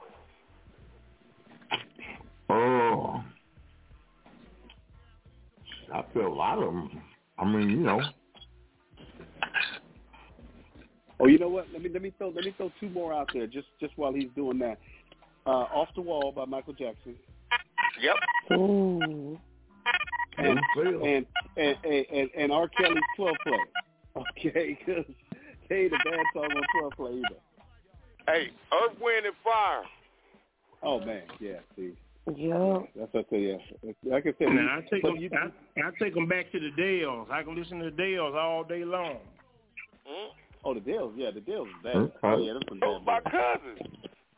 Oh, I feel a lot of them. I mean, you know. Oh, you know what? Let me let me throw let me throw two more out there just just while he's doing that. Uh, Off the Wall by Michael Jackson. Yep. Ooh. And and, and, and, and, and R. Kelly's twelve play. Okay, because they ain't a bad song on twelve play either. Hey, Earth, Wind, and Fire. Oh, man, yeah, see. Yeah. That's what I say, yeah. Like I said, Man, I take them, you, I, I take them back to the Dales. I can listen to the Dales all day long. Mm? Oh, the Dales, yeah, the Dales is bad. Okay. Oh, yeah, that's some bad. Those my cousins.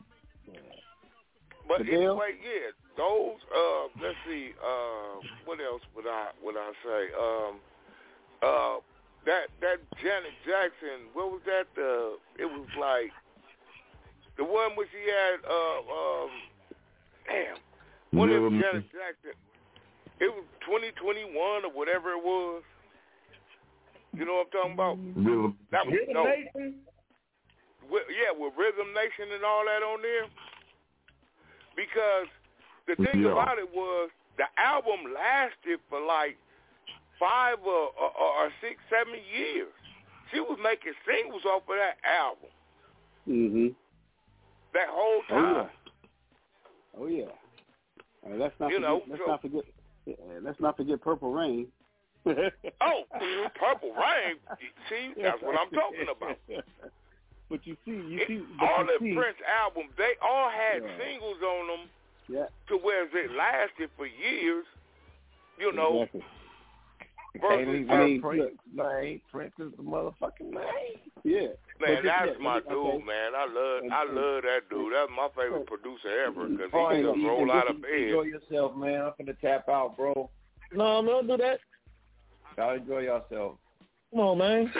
But the Dale? anyway, yeah, those. Uh, let's see. Uh, what else would I would I say? Um, uh, that that Janet Jackson. What was that? Uh, it was like the one which he had. Uh, um, damn. What is Janet Jackson? It was twenty twenty-one or whatever it was. You know what I'm talking about? Rhythm, that was Rhythm no. Nation? With, yeah, with Rhythm Nation and all that on there. Because the thing yeah. about it was the album lasted for like five or, or, or six, seven years. She was making singles off of that album. Mm-hmm. That whole time. Oh yeah. Oh yeah. Uh, let's not you forget. know, let's so, not forget. Uh, let's not forget Purple Rain. oh, Purple Rain. See, that's what I'm talking about. But you see, you it, see, all you the see, Prince albums, they all had yeah. singles on them. Yeah. To where it lasted for years. You know. Exactly. Versus, I mean, I mean Prince, man, Prince is the motherfucking man. Yeah. Man, but that's yeah, my okay. dude, man. I love, I love that dude. That's my favorite producer ever because he All right, can just roll out of bed. Enjoy yourself, man. I'm finna tap out, bro. No, no, do that. Y'all enjoy yourself. Come on, man.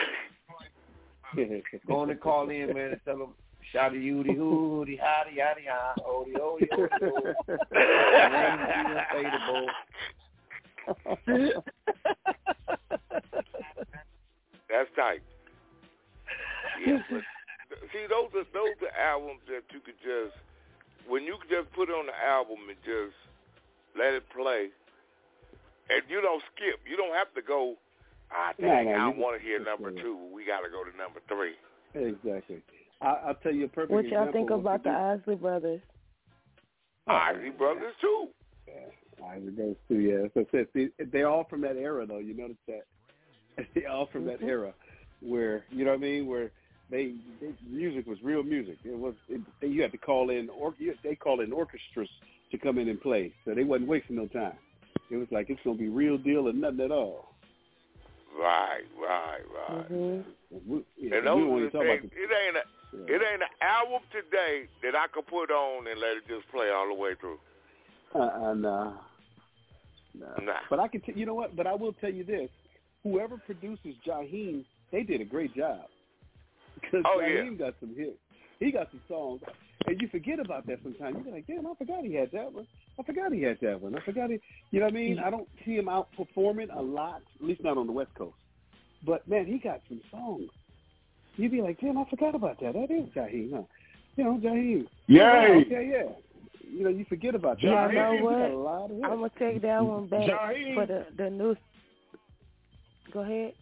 Go on and call in, man, and tell them, shouty yoody hoody, howdy, howdy, ha, hoody, hoody, hoody, hoody. That's tight. Yeah, but see, those are those are albums that you could just, when you could just put it on the album and just let it play, and you don't skip. You don't have to go. I No, think no, I you don't can- want to hear number two. We got to go to number three. Exactly. I, I'll tell you a perfect What y'all example. think of about the produce- Isley Brothers? Isley Brothers too. Yeah, Isley Brothers too. Yeah, so I said, see, they're all from that era, though. You notice that they're all from Mm-hmm. that era, where you know what I mean, where they, they music was real music. It was it, they, you had to call in or they called in orchestras to come in and play, so they wasn't wasting no time. It was like it's gonna be real deal or nothing at all. Right, right, right. Mm-hmm. We, yeah, And we those don't want are to the talk about things. the, It ain't a, yeah. it ain't an album today that I could put on and let it just play all the way through. Uh, uh, nah. Nah. Nah. But I can, t- you know what? But I will tell you this: whoever produces Jaheim, they did a great job. Because Oh, Jaheim yeah. got some hits. He got some songs, and you forget about that sometimes. You be like, damn, I forgot he had that one. I forgot he had that one. I forgot he. You know what I mean? I don't see him out performing a lot, at least not on the West Coast. But man, he got some songs. You'd be like, damn, I forgot about that. That is Jaheim, huh? You know, Jaheim. Yay. Oh, okay, yeah. You know, you forget about that. Yeah, He you know got what? a lot of hits. I'm gonna take that one back Jaheim. for the the new. Go ahead.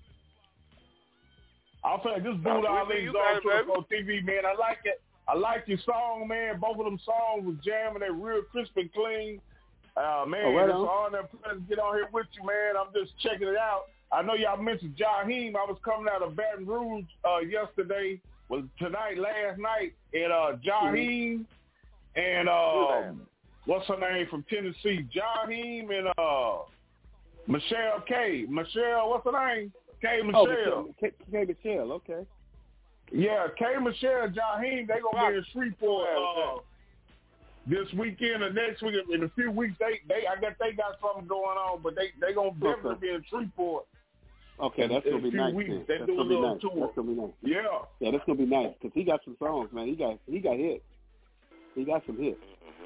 I'll say just Nah, boot all Whitney, these you got on it, to the baby. Pro T V, man. I like it. I like your song, man. Both of them songs was jamming. They real crisp and clean. Uh, man, Oh, right it's on. an honor and pleasure to get on here with you, man. I'm just checking it out. I know y'all mentioned Jaheim. I was coming out of Baton Rouge uh, yesterday, was tonight, last night, and uh, Jaheim and uh, what's her name from Tennessee? Jaheim and uh, Michelle K. Michelle, what's her name? K. Michelle. Oh, Michelle. K. K. Michelle, okay. Yeah, K. Michelle, Jaheim, they gonna be in Shreveport uh, this weekend or next week. In a few weeks, they, they I guess they got something going on, but they they gonna definitely Okay. be in Shreveport. Okay, that's in gonna be a few nice. weeks. Then. They That's do a gonna be little nice. tour. That's gonna be nice. Yeah. Yeah, that's gonna be nice because he got some songs, man. He got he got hits. He got some hits.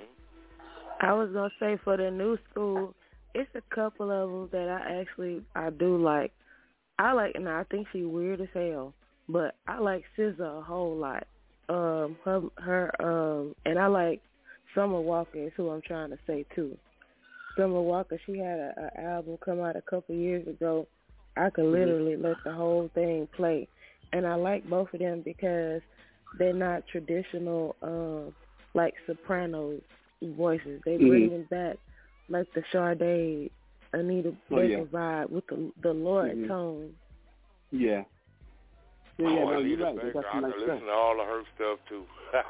I was gonna say for the new school, it's a couple of them that I actually I do like. I like, and I think she weird as hell, but I like S Z A a whole lot. Um, her her um, and I like Summer Walker is who I'm trying to say too. Summer Walker, she had a, a album come out a couple years ago. I could literally let the whole thing play, and I like both of them because they're not traditional, um, like sopranos voices. They Mhm. bring them back like the Sade, Anita Oh, Baker yeah. vibe with the the Lord Mhm. tone. Yeah. Yeah, yeah, oh, no, you're Anita right. They Baker, got I some can nice listen stuff. to all of her stuff too.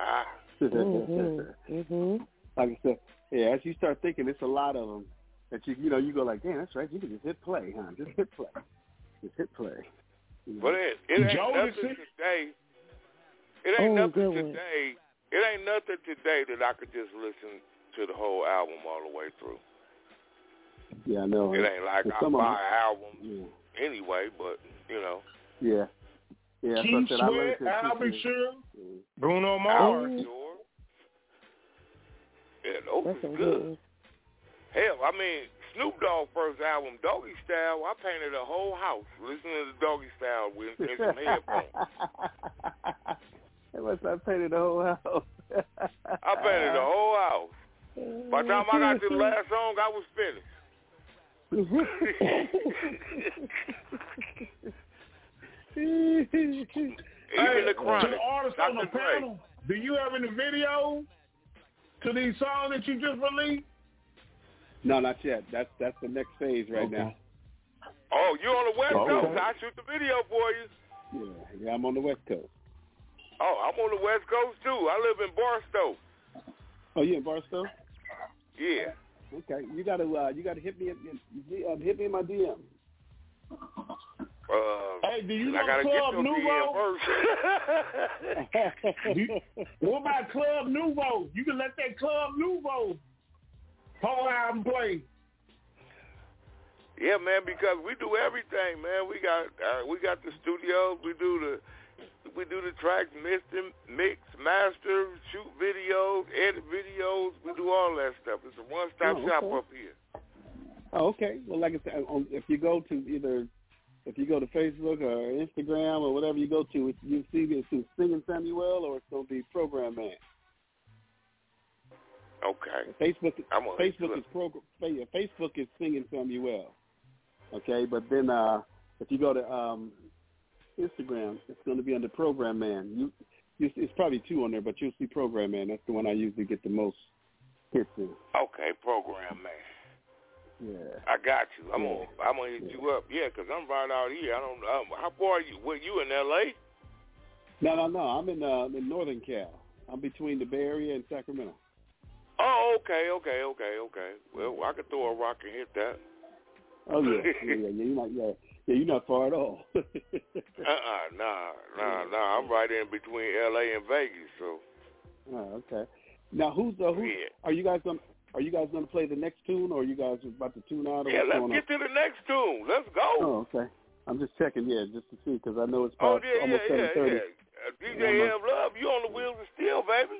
Mm-hmm. Mm-hmm. Like I said, yeah, as you start thinking, it's a lot of them that you you know you go like, damn, that's right. You can just hit play, huh? Just hit play. Just hit play. You know? But it, it ain't Joe, nothing this is- today. It ain't Oh, nothing good one. today. It ain't nothing today that I could just listen to the whole album all the way through. Yeah, I know. It ain't like And I some of buy them- an album Yeah. anyway, but you know. Yeah. Yeah, that's what I Keith said. I learned Sweat, that I'll be too. sure. Yeah. Bruno Al Mars. Sure. Yeah, those That's is some good. good ones. Hell, I mean, Snoop Dogg first album, Doggy Style, I painted a whole house listening to Doggy Style with in some headphones. It must have painted the whole house. I painted the whole house. By the time I got to the last song, I was finished. Even Hey, the to Chronic, the artists on the Doctor Dre. panel, do you have any video to these songs that you just released? No, not yet. That's that's the next phase right Okay. now. Oh, you on the West Okay. Coast? I shoot the video for you. Yeah, yeah, I'm on the West Coast. Oh, I'm on the West Coast too. I live in Barstow. Oh, you in Barstow? Yeah. Okay, you gotta uh, you gotta hit me in, in, uh, hit me in my D M. Uh, Hey, do you I know gotta Club get your Nouveau? D M Do you- what about Club Nouveau? You can let that Club Nouveau whole album play. Yeah, man, because we do everything, man. We got uh, we got the studio. We do the we do the tracks, mix, them, mix, master, shoot videos, edit videos. We do all that stuff. It's a one-stop Oh, shop okay. up here. Oh, okay. Well, like I said, on, if you go to either if you go to Facebook or Instagram or whatever you go to, it's, you see it's either Singing Samuel or it's gonna be Program Man. Okay. Facebook I'm on Facebook Facebook. is program. Facebook is Singing Samuel. Okay, but then uh, if you go to um, Instagram, it's going to be under Program Man. You, you, it's probably two on there, but you'll see Program Man. That's the one I usually get the most hits in. Okay, Program Man. Yeah. I got you. I'm yeah. gonna I'm gonna hit yeah. you up. Yeah, 'cause I'm right out here. I don't. Um, how far are you? Were you in L A? No, no, no. I'm in uh, in Northern Cal. I'm between the Bay Area and Sacramento. Oh, okay, okay, okay, okay. Well, I could throw a rock and hit that. Oh yeah, yeah, yeah. You're not, yeah, yeah. You're not far at all. uh, uh nah, nah, nah. I'm right in between L A and Vegas, so. Oh, okay. Now, who's uh, who? Yeah. Are you guys gonna Are you guys gonna play the next tune, or are you guys about to tune out? Or yeah, what's let's going get on? to the next tune. Let's go. Oh, okay. I'm just checking, yeah, just to see, because I know it's oh, past yeah, almost yeah, seven thirty. Yeah, yeah. Uh, D J F Love, you on the wheels of steel, baby.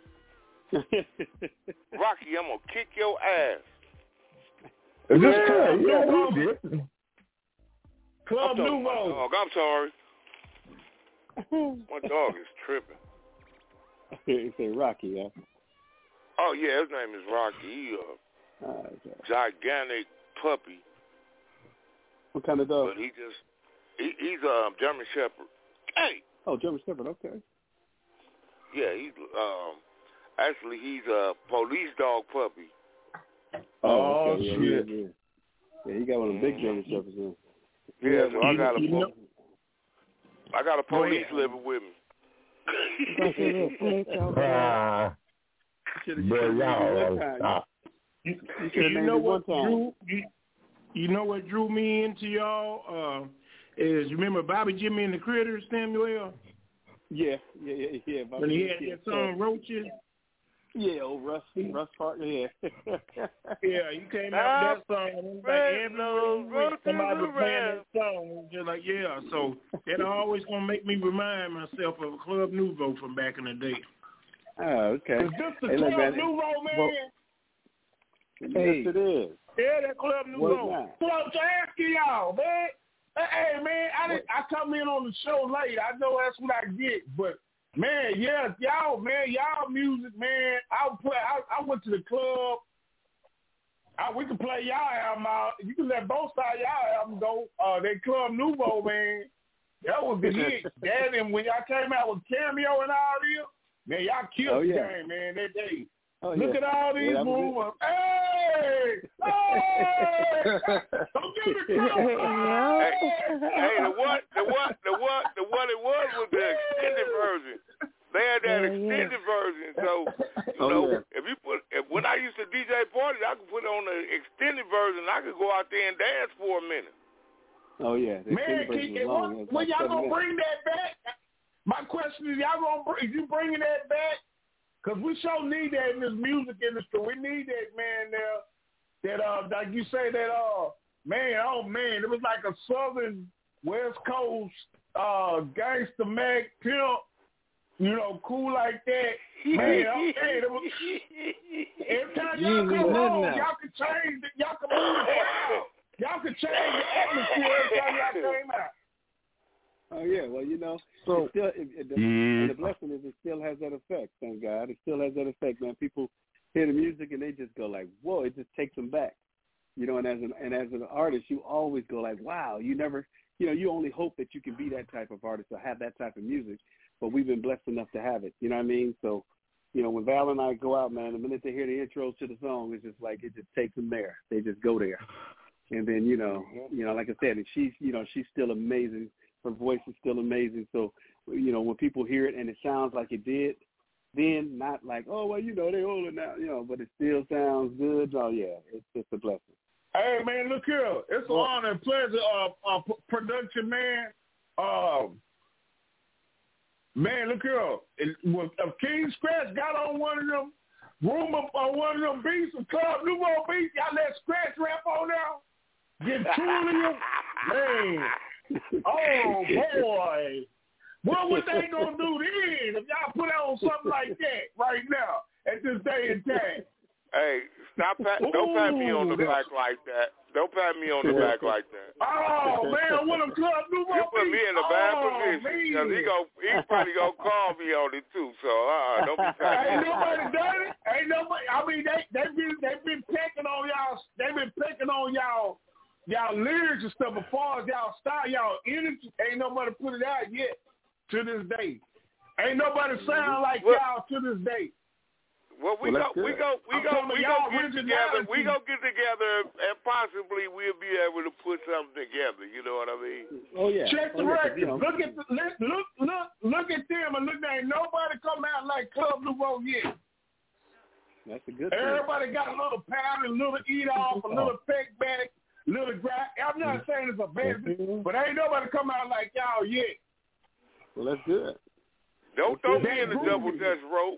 Rocky, I'm gonna kick your ass. Is this yeah, Club? Yeah, Nouveau. we did. Club I'm Nouveau. Dog. I'm sorry. My dog is tripping. You say Rocky, yeah? Oh, yeah, his name is Rocky. He a uh, okay. gigantic puppy. What kind of dog? But he just, he, he's a um, German Shepherd. Hey! Oh, German Shepherd, okay. Yeah, he's, um, actually, he's a police dog puppy. Oh, okay. oh yeah, shit. Yeah, yeah. yeah, he got one of the big German Shepherds in. Yeah, so I got a, you know, I got a police living with me. Ah, boy, y'all stop. You, you know what drew you, you know what drew me into y'all uh, is remember Bobby Jimmy and the Critters, Samuel? Yeah, yeah, yeah, yeah. Bobby when he Jimmy, had yeah, that song Roaches. Yeah, old Russ, Russ Parker, yeah. Yeah, you came out with that song, and it was like every week somebody was playing that song, and just like, yeah, so that always going to make me remind myself of Club Nouveau from back in the day. Oh, okay. Is this the hey, Club look, Nouveau, man? Well, hey. Yes, it is. Yeah, that Club Nouveau. So to ask y'all, man, hey, man, I didn't, I come in on the show late. I know that's what I get, but man, yeah, y'all, man, y'all music, man. I play. I, I went to the club. I, we can play y'all album out. You can let both sides y'all album go. Uh, that Club Nouveau, man, that was the hit. That and when y'all came out with Cameo and all this, man, y'all killed oh, yeah. the game, man. That day. Oh, Look yeah. at all these yeah, moves. Hey, hey! Don't give me credit. Hey, hey, the what, the what, the what, the what it was was the extended version. They had that extended version, so you oh, know, yeah. if you put, if, when I used to D J parties, I could put on the extended version. I could go out there and dance for a minute. Oh yeah, the man, version can, was long. when, when y'all gonna bring that back? My question is, y'all gonna bring? Is you bringing that back? Because we sure need that in this music industry. We need that, man, there. That, uh, like you say, that, uh, man, oh, man, it was like a southern West Coast uh, gangster Mac pimp, you know, cool like that. Man, oh, man, it was, every time y'all come home, y'all can change it. Y'all can move the crowd. Y'all can change the atmosphere every time y'all came out. Oh yeah, well you know, so it still, it, it, the, yeah. and the blessing is it still has that effect. Thank God, it still has that effect, man. People hear the music and they just go like, "Whoa!" It just takes them back, you know. And as an and as an artist, you always go like, "Wow!" You never, you know, you only hope that you can be that type of artist or have that type of music. But we've been blessed enough to have it. You know what I mean? So, you know, when Val and I go out, man, the minute they hear the intros to the song, it's just like it just takes them there. They just go there, and then you know, you know, like I said, and she's, you know, she's still amazing. Her voice is still amazing. So, you know, when people hear it and it sounds like it did, then not like, oh, well, you know, they're older now, you know, but it still sounds good. Oh, yeah, it's just a blessing. Hey, man, look here. It's an honor and pleasure, uh, uh, p- production, man. Um, man, look here. If, if King Scratch got on one of them, room up on one of them beats, a Club Nouveau beats, y'all let Scratch rap on there? Get two of them? Man. Oh, boy. What was they going to do then if y'all put on something like that right now at this day and time? Hey, stop pat, don't pat me on the back like that. Don't pat me on the back like that. Oh, man, what a Club Nouveau. You put me in a bad oh, position because he, go, he probably going to call me on it too, so uh, don't be patting Ain't nobody done it. Ain't nobody. I mean, they, they've been, they been picking on y'all. They've been picking on y'all y'all lyrics and stuff, as far as y'all style, y'all energy, ain't nobody put it out yet to this day. Ain't nobody sound like well, y'all to this day. Well, we well, go, we go, we go, we go get together. We go get together, and possibly we'll be able to put something together. You know what I mean? Oh yeah. Check the oh, record. Yeah, you know. Look at the, look, look, look, look at them, and look. There ain't nobody come out like Club Nouveau yet. That's a good thing. Everybody got a little powder, a little eat off, a little peck back, little dry. I'm not saying it's a bad thing, but ain't nobody come out like y'all yet. Well, that's good. Don't throw me in the double dutch rope.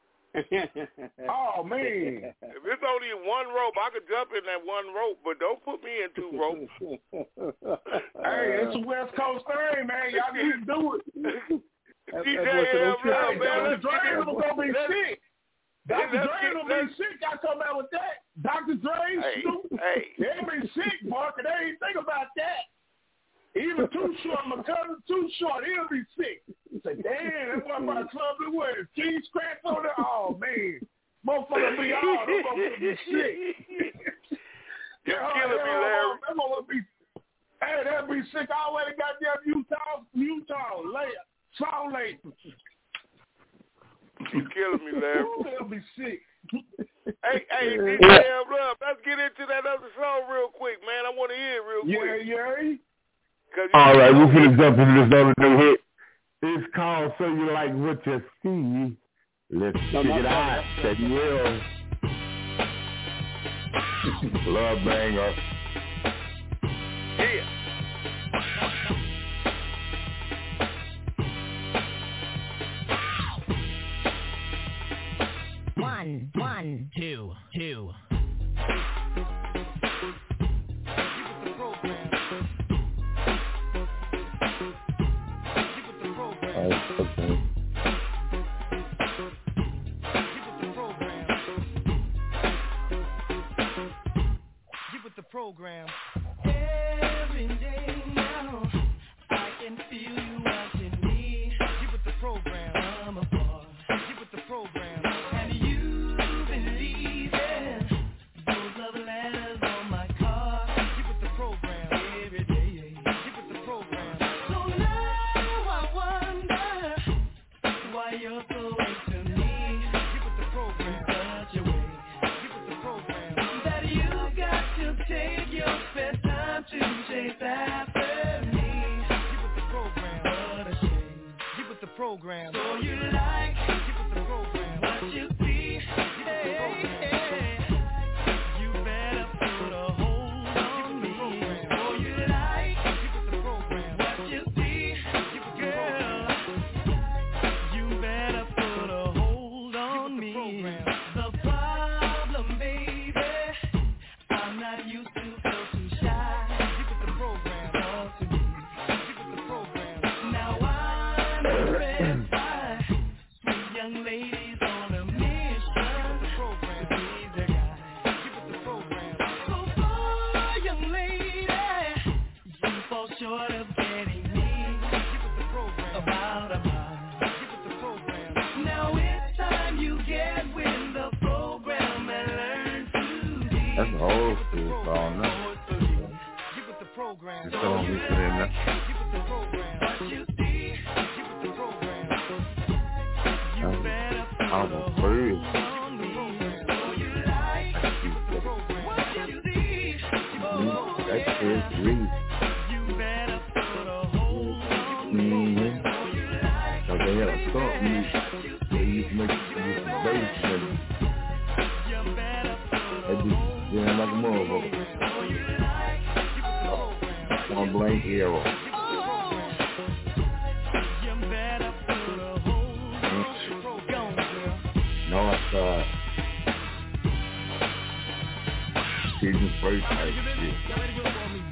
Oh man! If it's only one rope, I could jump in that one rope, but don't put me in two ropes. Hey, it's a West Coast thing, man. Y'all need to do it. D J L, man, Doctor Dre was gonna be sick. Doctor Dre will be sick. I come out with that. Doctor Dre, hey, Snoop, hey. they be sick, Mark, and they ain't think about that. Even Too Short, my cousin Too Short, he'll be sick. He said, damn, that's why my club is with King Scratch on there. Oh, man. Motherfucker be all, them motherfuckers be sick. You're yeah, killing me, Larry. That motherfucker be, hey, they'll be sick all the way to goddamn Utah, Utah, Lake, Salt Lake. You're killing me, Larry. They'll be sick. Hey, hey, D J L, love, let's get into that other song real quick, man. I want to hear it real quick. Yeah, yeah. All right, we're going to jump into this other new hit. It's called So You Like What You See. Let's check it out. Check it out. Love banger. Yeah. One, one, two, two. Program. Every day now, I can feel you watching me. Get with the program. I'm a boss. Get with the program. And you've been leaving those love letters on my car. Get with the program. Every day. Get with the program. So now I wonder why you're so into me. Get with the program. Such a way. Get with the program. That you got to take your best time to chase after me. Get with the program, what a shame. Get with the program. So you like, get with the program. What you see, hey, hey. You better put a hold on me. So you like, get with the program. What you see, girl. You better put a hold on me. The problem, baby, I'm not used to feel too shy. Get with the program, talk to me. Get with the program. Now I'm impressed by sweet young ladies on a mission. Get with the program, to be their guy. Get with the program. So far, young lady, you fall short of getting me. Get with the program, about a mile. Get with the program. Now it's time you get with the program and learn to be. That's an old school song, no? Get with the program. It's on me for them, no? Get with the program. What you see, get with the program. You better put I'm a a hold bird. on me. So you like, get with the program. What you see, oh, That's good, really. you better put a hold on me. Mm-hmm. So you like, So they had a song music. They used to make it with some bass and you better put they a just hold jam like a motherfucker. So you like, get with the program. One blank arrow. You better put a hold on the program, girl. Northside. Season first type shit.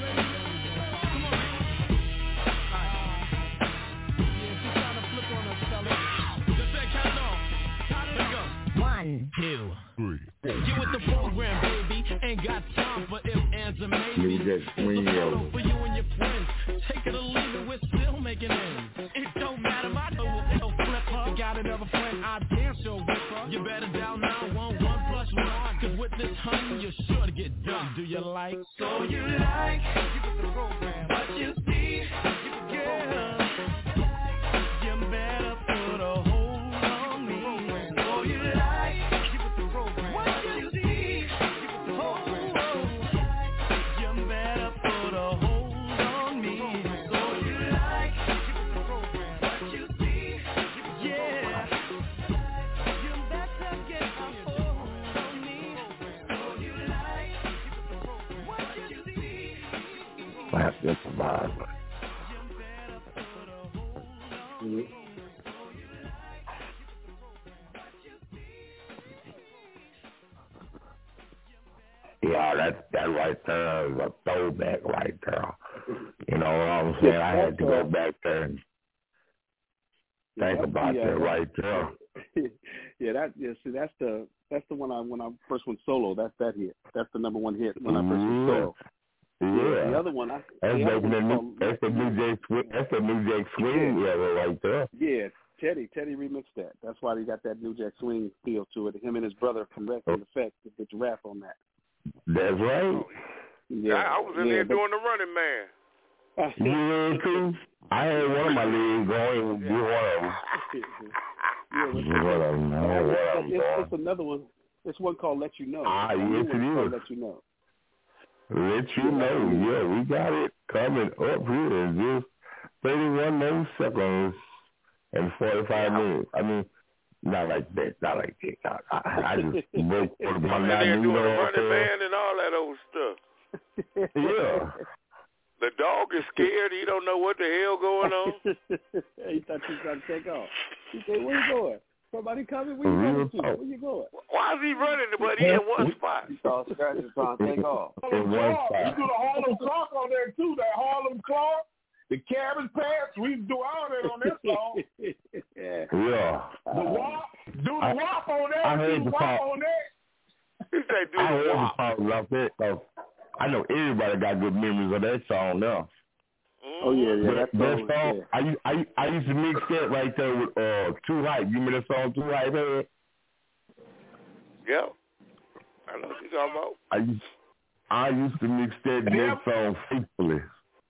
One, two, Three. Get with the program, baby. Ain't got time for if, ands, or Give maybe. me that swing It's a arrow. photo for you and your friends. Take it or leave it, we're still making ends. It don't matter, my dough will flip her. Got another friend, I dance your with her. You better dial nine one one plus one. Cause with this honey, you're sure to get done. Do you like? So you have to improvise. Mm-hmm. Yeah, that that right there is a throwback right there. You know what I'm saying? I had to go back there and think about the, uh, that right there. Yeah, that yeah. See, that's the that's the one I when I first went solo. That's that hit. That's the number one hit when I first went solo. Yeah. The other one, I, that's, the other other the new, called, that's the new Jack Swing. That's the new Jack Swing yeah. era right there. Yeah, Teddy Teddy remixed that. That's why he got that New Jack Swing feel to it. Him and his brother from Wrestling oh. Effect did the rap on that. That's right. Yeah, I, I was in yeah, there but, doing the Running Man. You were too? I had one of my legs going. You one of them. Yeah, you one of them. I had one of them. It's, it's another one. It's one called Let You Know. Ah, yes, it is. Let You Know. Let you know, yeah, we got it coming up here in just thirty-one more seconds and forty-five minutes. I mean, not like that, not like that. I, I, I just broke for the I'm in there doing the Running Man and all that old stuff. Yeah. The dog is scared. He don't know what the hell going on. He thought you was going to take off. He said, where you going? Somebody coming? Where you going to? Where you going? Why is he running, but he in one spot? He saw scratches trying to take off. In one spot. We do the Harlem Clock on there, too. That Harlem Clock, the Cabbage Patch. We do all that on that song. Yeah. The W A P. Do the I, W A P on that. I heard do the W A P on that. He said do I the heard W A P. the song about that, though. I know everybody got good memories of that song now. Oh yeah, yeah, that, that song. song Yeah. I, I I used to mix that right there with uh Too Hype. You remember that song Too Hype? Had? Yeah, I know what you're talking about. I used I used to mix that that song faithfully.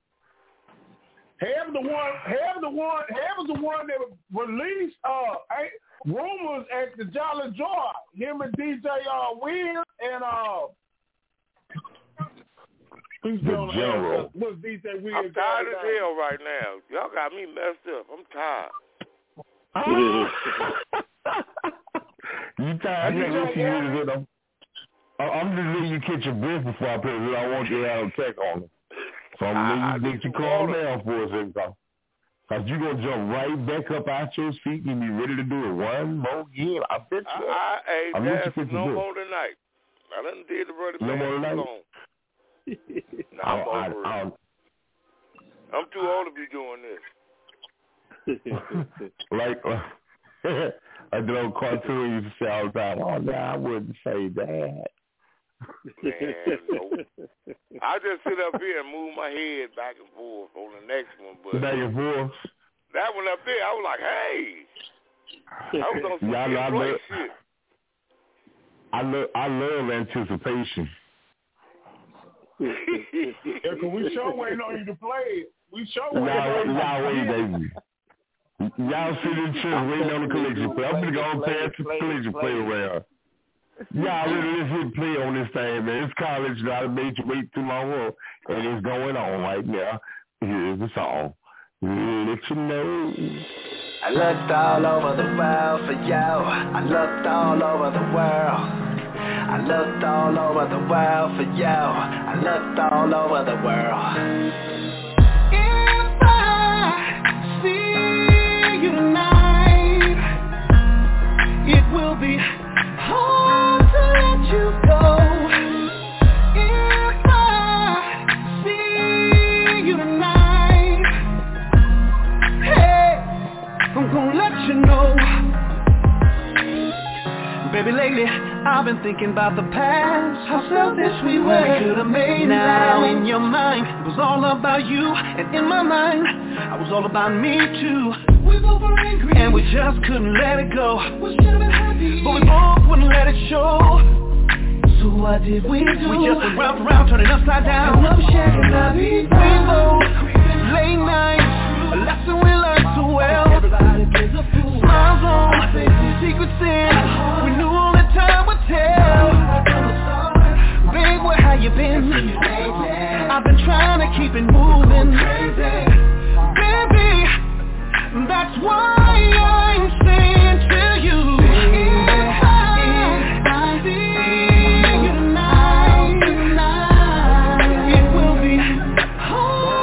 Have the one, have the one, have the one that released uh rumors at the Jolly Joy. Him and D J uh Weird and uh. Who's the general. What's D J Weird? I'm tired as hell right now. Y'all got me messed up. I'm tired. You tired? I can't listen to them. I'm just letting you catch your breath before I play it. I want you to have a check on it. So I'm letting you, you calm down for a second. Because you're going to jump right back up out your seat and be ready to do it one more again. I bet you. I, I, I hey, that's no more tonight. I done did the Running Man. No more tonight? No, I'm I, over I, it. I'm too old to be doing this. Like, uh, a little cartoon used to say all the time, oh, no, I wouldn't say that. Man, no. I just sit up here and move my head back and forth on the next one. But back and forth? That one up there, I was like, hey. I was on some yeah, I, great love, shit. I love, I love anticipation. Yeah, because we sure waiting on you to play it. We sure waiting y'all, on you y'all to wait, baby. Y'all sit in church waiting on the collection play. I'm going to go and pass the collection play around. Y'all really just hit play on this thing, man. It's college. I made you wait too long, and it's going on right now. Here's the song. Let you know. I looked all over the world for you. I looked all over the world. I looked all over the world for you. I looked all over the world. If I see you tonight, it will be hard to let you go. If I see you tonight, hey, I'm gonna let you know. Baby, lately I've been thinking about the past, how selfish we were. We could have made now in your mind, it was all about you, and in my mind, I was all about me too. We both were angry, and we just couldn't let it go. We should have been happy, but we both wouldn't let it show. So what did we do? We just went round and round, turning upside down. No sharing la vida. We both late nights, a lesson we learned so well. Everybody plays a fool. Smiles on, secrets in. We knew all the time would tell. Babe, where have you been? I've been trying to keep it moving. Baby, that's why I'm saying to you. If I see you tonight, it will be hard.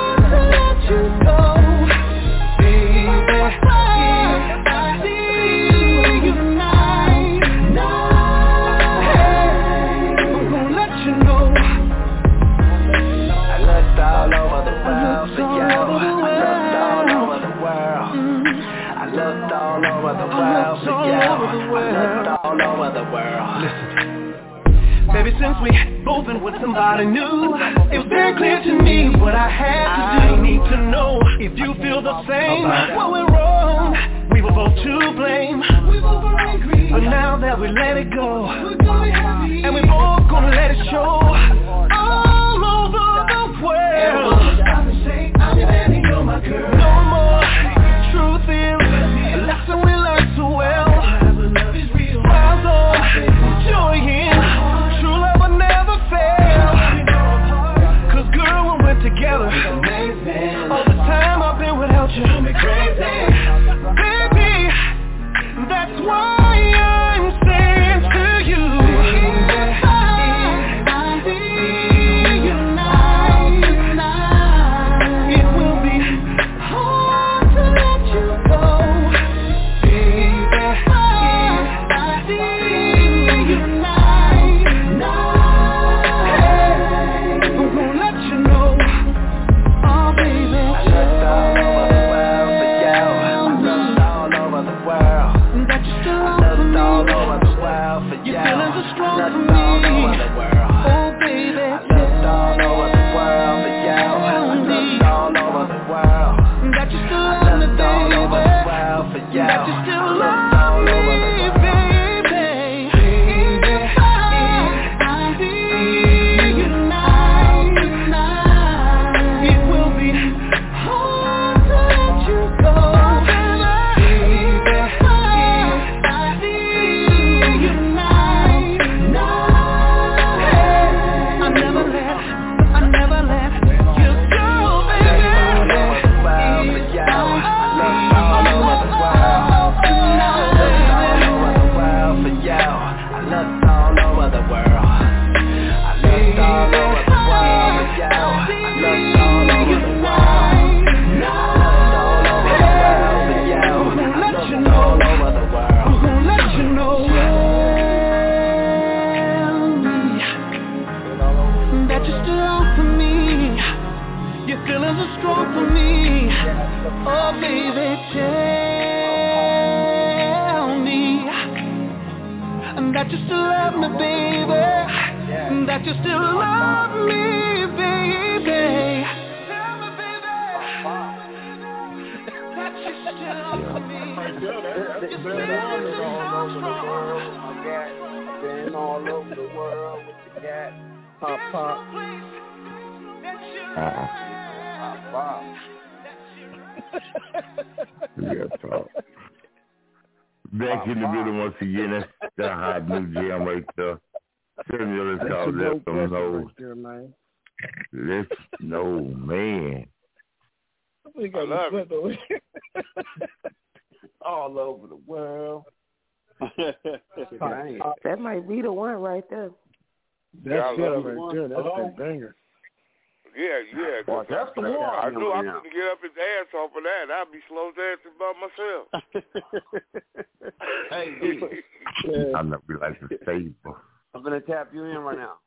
the world for you. I looked all over the world. Listen, baby, since we both been with somebody new, it was very clear to me what I had to do. I need to know if you feel the same. What went wrong? We were both to blame. We both were angry, but now that we let it go, we're gonna be happy, and we both gonna let it show all over the world. Stop and say, I'm your man and you're my girl. No more. Truth is, a lesson we learned so well. Love is real. Smiles on, joy in. True love will never fail. Cause girl, when we're together, amazing. All the time I've been without you, me crazy. Baby, that's why I'm saying to you, it will be hard to let you go. Baby, if I see you tonight, I'm gonna let you know. Oh baby, I looked all over the world for you. I looked all over the world. That you still love for me. All over the world for you. Your feelings are strong for me. All over the world. Oh baby, I looked all over the world for you. I looked all over the world. That you still love me, baby. All over the world for you. That you still love me, baby. If I see you tonight, it will be hard to let you go. Baby, if I see you tonight, I never let, I never let you go, baby. All over the world for you. I looked all over the world for you. I looked all over the world. I looked all over the world for you. I looked all over the world. I looked all over the world. I'm gonna let you know that you're still out for me. Your feelings are strong for me. Oh baby, tell me that you still love me, baby. That you still love me, baby. Tell me, baby, that you still love me. That you still love me so strong. Been all over the world with the cat. Pop, pop. Uh-uh. Wow. Yeah, talk. Back in the middle once again. That's that hot new jam right there. Tell me let's call that some no. Let's no man. We got love it. All over the world. That might be the one right there. That's Yeah, I it love right it. there. That's that banger. Yeah, yeah. Well, that's the one. I knew I couldn't get up his ass off of that. I'd be slow dancing by myself. Hey, D. I'm not be like the table. I'm gonna tap you in right now.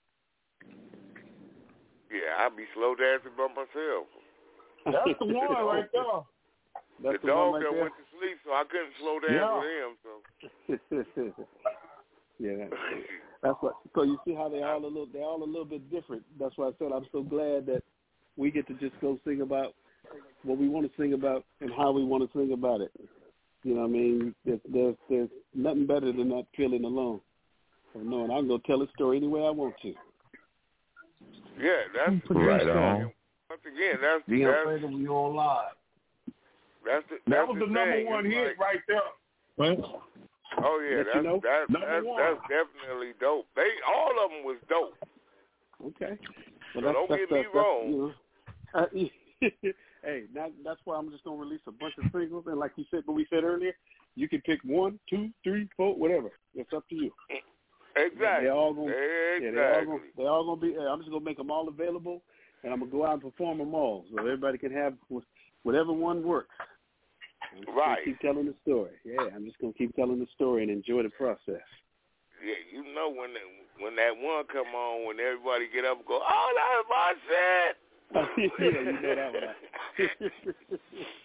Yeah, I'd be slow dancing by myself. That's the one right there. That's the, the dog one right that there. went to sleep, so I couldn't slow dance with him. So yeah, that's, that's what. So you see how they all a little, they all a little bit different. That's why I said I'm so glad that we get to just go sing about what we want to sing about and how we want to sing about it. You know what I mean? There's, there's, there's nothing better than that feeling alone of knowing I can go tell a story any way I want to. Yeah, that's right that's, on. Once again, that's Being that's, afraid of you on live. That's the, That that's was the, the number thing. one It's hit like, right there. Right? Oh yeah, Let that's you know. that, Number that's one. that's definitely dope. They all of them was dope. Okay. So Well, that's, don't that's, get me that's, wrong. You know, uh, hey, that, that's why I'm just gonna release a bunch of singles, and like you said, what we said earlier, you can pick one, two, three, four, whatever. It's up to you. Exactly. They're all gonna, exactly. yeah, they're all gonna, they're all gonna be. I'm just gonna make them all available, and I'm gonna go out and perform them all, so everybody can have whatever one works. I'm just right. gonna keep telling the story. Yeah, I'm just gonna keep telling the story and enjoy the process. Yeah, you know when the, when that one come on, when everybody get up and go, oh, that's my shit. Yeah, you know that one.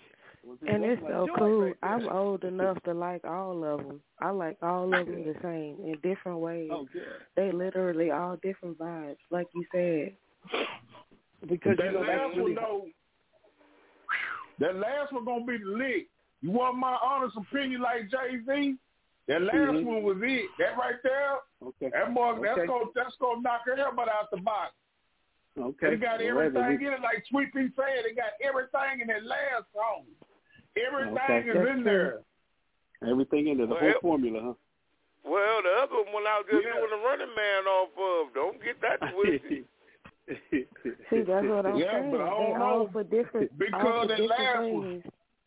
And it's so cool. I'm old enough to like all of them. I like all of them the same in different ways. Oh, good. They literally all different vibes, like you said. Because that you know last that's really... one, though, that last one gonna be the lick. You want my honest opinion, like Jay-Z? That last mm-hmm. one was it. That right there. Okay. That boy, okay. that's gonna that's gonna knock everybody out the box. Okay. They got everything right, in it, like Sweet Pea said. They got everything in that last song. Everything okay. is in there. Everything in there, the well, whole formula, huh? Well, the other one I was just yeah. doing the Running Man off of. Don't get that twisted. See, that's what I'm yeah, saying. But I don't they know, all for different, because all for that different last ways. one.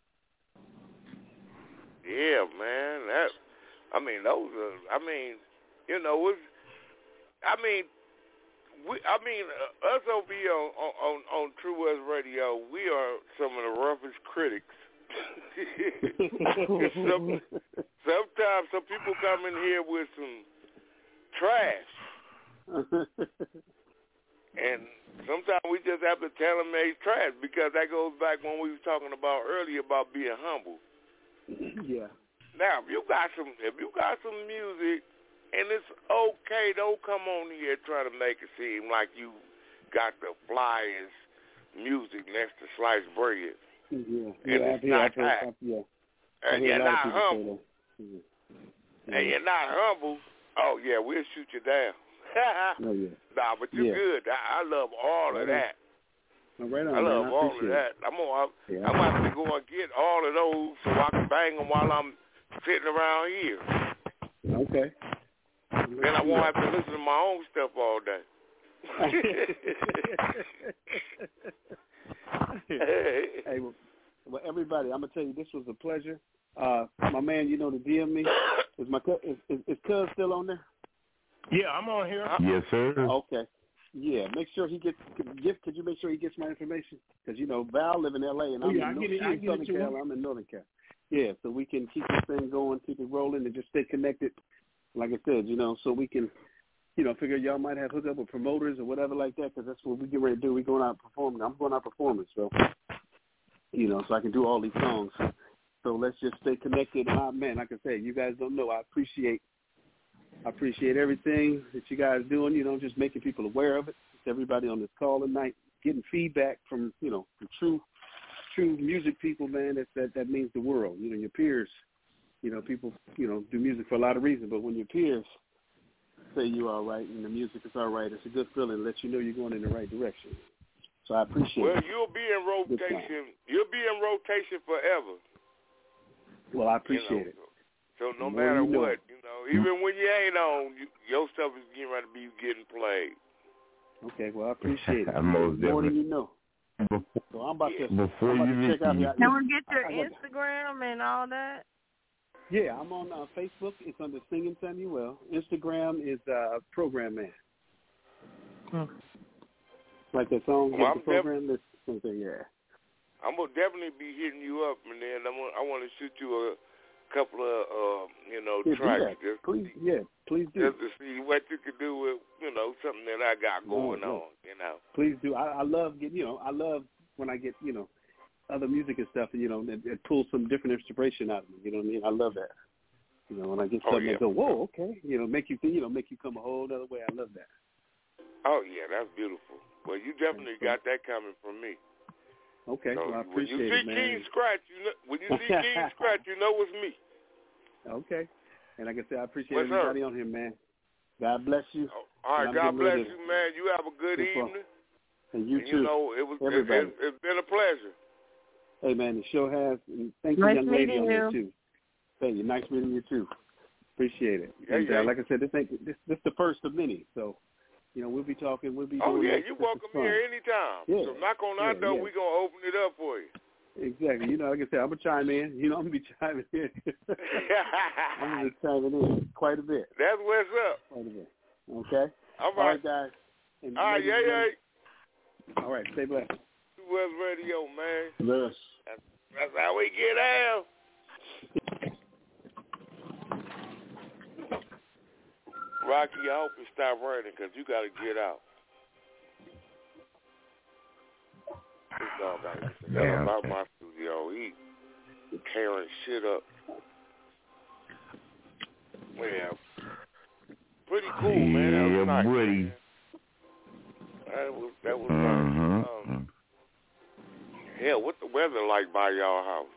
Yeah, man. That. I mean, those are. I mean, you know, it's. I mean. We, I mean, uh, us over here on, on, on True West Radio, we are some of the roughest critics. some, sometimes some people come in here with some trash. And sometimes we just have to tell them they trash, because that goes back when we was talking about earlier about being humble. Yeah. Now, if you got some, if you got some music, and it's okay, don't come on here trying to make it seem like you got the flyest music next to sliced bread. Yeah, and yeah, it's yeah, not I've heard, that. I've, yeah. And you're not humble. Yeah. Yeah. And you're not humble. Oh, yeah, we'll shoot you down. oh, yeah. Nah, but you're yeah. good. I, I love all right of that. On. Right on, I love man. all I of that. I'm gonna, yeah. I'm gonna have to go and get all of those so I can bang them while I'm sitting around here. Okay. Then I won't have to listen to my own stuff all day. Hey, well, well, everybody, I'm gonna tell you, this was a pleasure. Uh, my man, you know to D M me. Is my is, is, is Cuz still on there? Yeah, I'm on here. Yes, sir. Okay. Yeah, make sure he gets. Could, could you make sure he gets my information? Because you know Val live in L A and I'm oh, yeah, in, I get it, I'm I in get Southern it Cal. I'm in Northern Cal. Yeah, so we can keep this thing going, keep it rolling, and just stay connected. Like I said, you know, so we can, you know, figure y'all might have hook up with promoters or whatever like that, because that's what we get ready to do. We're going out performing. I'm going out performing, so, you know, so I can do all these songs. So let's just stay connected. And I, man, like I said, you guys don't know, I appreciate, I appreciate everything that you guys doing. You know, just making people aware of it. Just everybody on this call tonight, getting feedback from, you know, from true, true music people, man. That that that means the world. You know, your peers. You know, people, you know, do music for a lot of reasons, but when your peers say you're all right and the music is all right, it's a good feeling. It lets you know you're going in the right direction. So I appreciate well, it. Well, you'll be in rotation. You'll be in rotation forever. Well, I appreciate you know, it. So, so no More matter you know. what, you know, even when you ain't on, you, your stuff is getting ready to be getting played. Okay, well, I appreciate it. Most More than definitely. you know. So I'm about to, Before I'm about you to check out leave. here. Can we get your I, I Instagram and all that? Yeah, I'm on uh, Facebook. It's under Singing Samuel. Instagram is uh, Program Man. Hmm. Like that song, well, the program. Def- something, yeah. I'm gonna definitely be hitting you up, and then I'm gonna, I want to shoot you a couple of, uh, you know, yeah, tracks. Yeah. Just please, see, yeah, please do. Just to see what you could do with, you know, something that I got going oh, on. You know. Please do. I, I love getting, you know, I love when I get, you know, other music and stuff, and you know, it, it pulls some different inspiration out of me. You know what I mean? I love that. You know, when I get Oh, something yeah. that go, whoa, okay, you know, make you think, you know, make you come a whole other way. I love that. Oh yeah, that's beautiful. Well, you definitely got that coming from me. Okay, so well, I when you appreciate see it, man. King Scratch, you know, when you see King Scratch, you know it's me. Okay, and like I said, I appreciate What's everybody up? on here, man. God bless you. Oh, all right, God bless you, man. You have a good evening. And you and, too. You know, it was it, everybody. it, it's been a pleasure. Hey, man, the show has. And thank nice you, young lady, you. on there too. Thank you. Nice meeting you too. Appreciate it. Yeah, and yeah. Uh, like I said, this ain't this this the first of many. So, you know, we'll be talking. We'll be. Oh doing yeah, this. you're This is welcome fun. here anytime. Yeah. So knock on yeah, our door. yeah. We're gonna open it up for you. Exactly. You know, like I said, I'm gonna chime in. You know, I'm gonna be chiming in. I'm gonna be chiming in quite a bit. That's what's up. Quite a bit. Okay. All right, All right guys. And All right, yeah, yeah. All right, stay blessed. West Radio, man. Yes. That's, that's how we get out. Rocky, I hope you stop raining because you got to get out. This dog got to get Yeah. about my studio. He, tearing shit up. Well, pretty cool, yeah, man. That was nice. buddy. Man. That was that was mm-hmm. nice. Um, hell, what's the weather like by y'all house?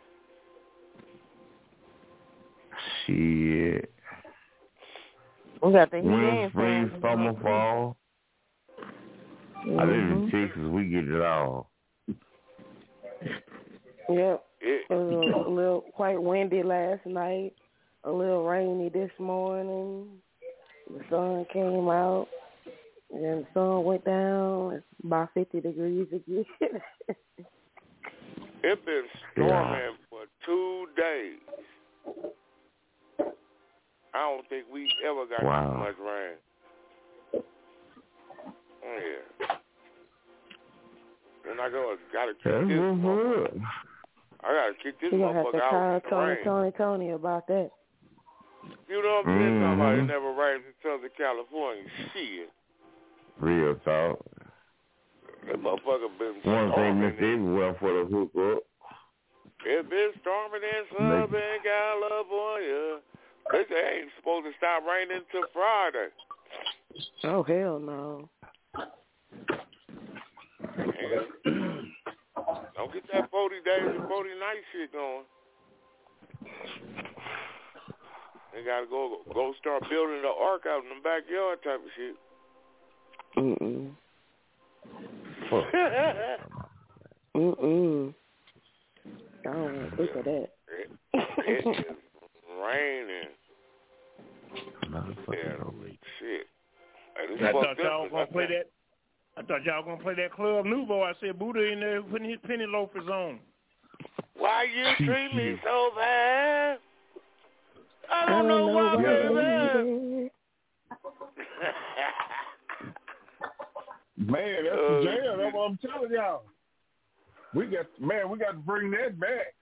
Shit. We got the heat Winter, and spring, fan. summer, fall. Mm-hmm. I live in Texas. We get it all. Yep. It was a little quite windy last night. A little rainy this morning. The sun came out. And then the sun went down. It's about fifty degrees again. It's been storming yeah. for two days. I don't think we ever got wow. too much rain. Yeah. And I go, gotta kick That's this good. I gotta kick this you gonna have to motherfucker call out. Tony, Tony, Tony about that. You know what I'm saying? Mm-hmm. Somebody never rains in Southern California. Shit. Real talk. That motherfucker been One thing storming. that's everywhere for the hookup. It's been storming in Southern California. They say ain't supposed to stop raining until Friday. Oh, hell no. Don't get that forty days and forty nights shit going. They gotta go go start building the ark out in the backyard type of shit. Mm-mm. Mm-mm. I don't want to think of that. It, it is raining. Yeah, shit. Hey, I thought y'all was gonna play that. I thought y'all was gonna play that Club Nouveau. I said Buddha in there putting his penny loafers on. Why you treat me so bad? I don't, I don't know, know why, why baby. Man, that's uh, the jam. That's what I'm telling y'all. We got, man, we got to bring that back.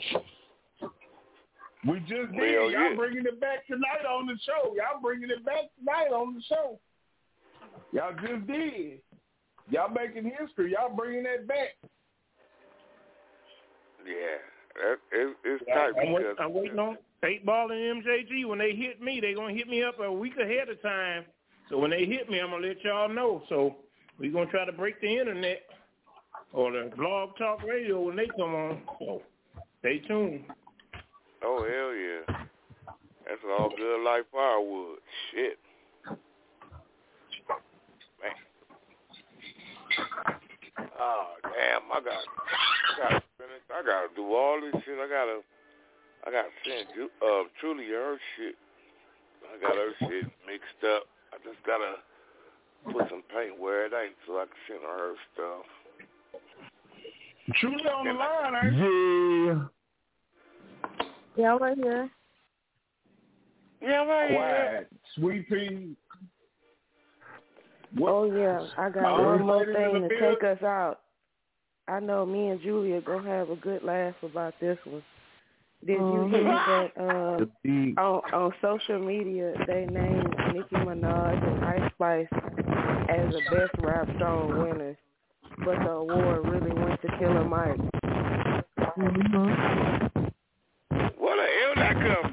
We just did. Well, Y'all yeah. bringing it back tonight on the show. Y'all bringing it back tonight on the show. Y'all just did. Y'all making history. Y'all bringing that back. Yeah, that, it, it's Yeah, tight. I'm, wait, because, I'm waiting on eight Ball and M J G. When they hit me, they're going to hit me up a week ahead of time. So when they hit me, I'm going to let y'all know. So we're going to try to break the internet or the blog talk radio when they come on. So stay tuned. Oh, hell yeah. That's all good like firewood. Shit. Man. Oh, damn. I got I got to finish. I got to do all this shit. I got to I got to send you, uh, Truly her shit. I got her shit mixed up. I just got to put some paint where it ain't so I can send her her stuff. Truly on the line, ain't you? Yeah. Yeah, right here. Yeah, right here. Quiet. Sweet Pea. What? Oh, yeah. I got My one more lady in thing the to take us out. I know me and Julia going to have a good laugh about this one. Did you hear that uh, on, on social media they named Nicki Minaj and Ice Spice as the best rap song winners, but the award really went to Killer Mike? Mm-hmm. Where the hell that come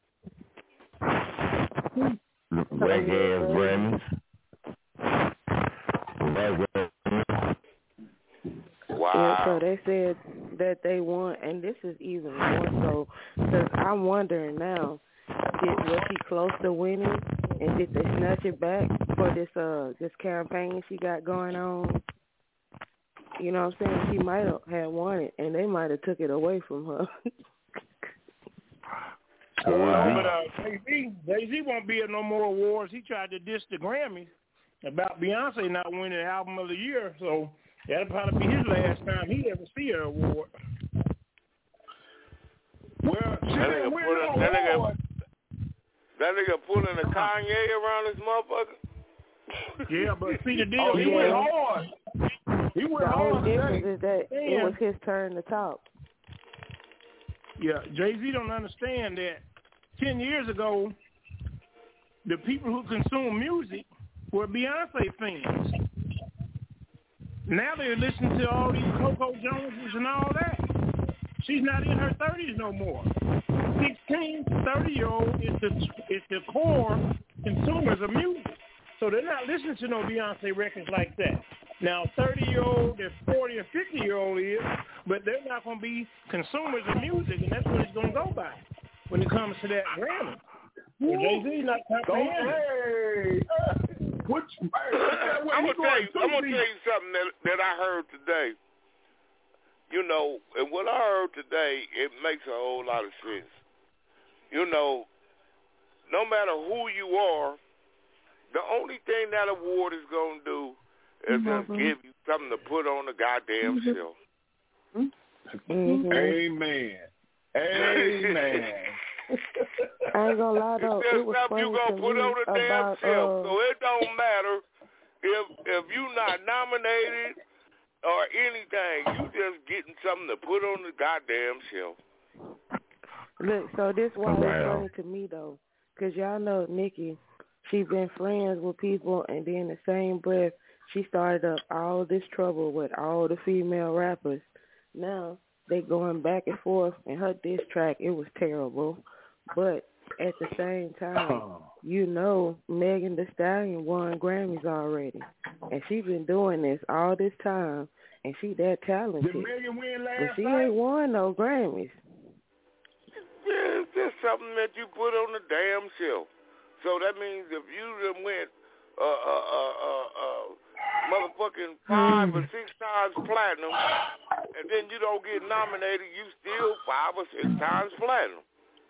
from? Black ass Grammys. Black ass. Wow. Yeah, so they said that they won, and this is even more so, because I'm wondering now, did, was she close to winning, and did they snatch it back for this uh this campaign she got going on? You know what I'm saying? She might have had won it, and they might have took it away from her. I don't know, but uh, Jay-Z, Jay-Z won't be at no more awards. He tried to diss the Grammys about Beyonce not winning Album of the Year, so that'll probably be his last time he ever see an award. Well, she that didn't nigga win pulling, no that, award. nigga, that nigga pulling a Kanye around this motherfucker. Yeah, but see the deal. Oh, he is, went hard. He went the hard only difference today. is that Damn. it was his turn to talk. Yeah, Jay-Z don't understand that ten years ago, the people who consume music were Beyonce fans. Now they're listening to all these Coco Joneses and all that. She's not in her thirties no more. sixteen to thirty-year-old is the, is the core consumers of music. So they're not listening to no Beyonce records like that. Now, thirty-year-old and forty or fifty-year-old is, but they're not going to be consumers of music, and that's what it's going to go by when it comes to that Grammy. Jay-Z's not comprehending. Hey, uh, what you, hey, I'm going to tell you, I'm gonna tell you something that, that I heard today. You know, and what I heard today, it makes a whole lot of sense. You know, no matter who you are, the only thing that award is going to do is mm-hmm. just give you something to put on the goddamn mm-hmm. shelf. Mm-hmm. Amen. Amen. I ain't gonna lie though, it's just it was something you gonna put on the damn about, shelf. uh, So it don't matter if if you not nominated or anything. You just getting something to put on the goddamn shelf. Look, so this why it's funny to me though, cause y'all know Nikki, she been friends with people, and then the same breath she started up all this trouble with all the female rappers. Now they going back and forth, and her diss track, it was terrible. But at the same time, you know, Megan Thee Stallion won Grammys already, and she been doing this all this time, and she that talented. Did Megan win last but she night? ain't won no Grammys. Yeah, it's just something that you put on the damn shelf. So that means if you done went uh, uh, uh, uh, uh, motherfucking five or six times platinum, and then you don't get nominated, you still five or six times platinum.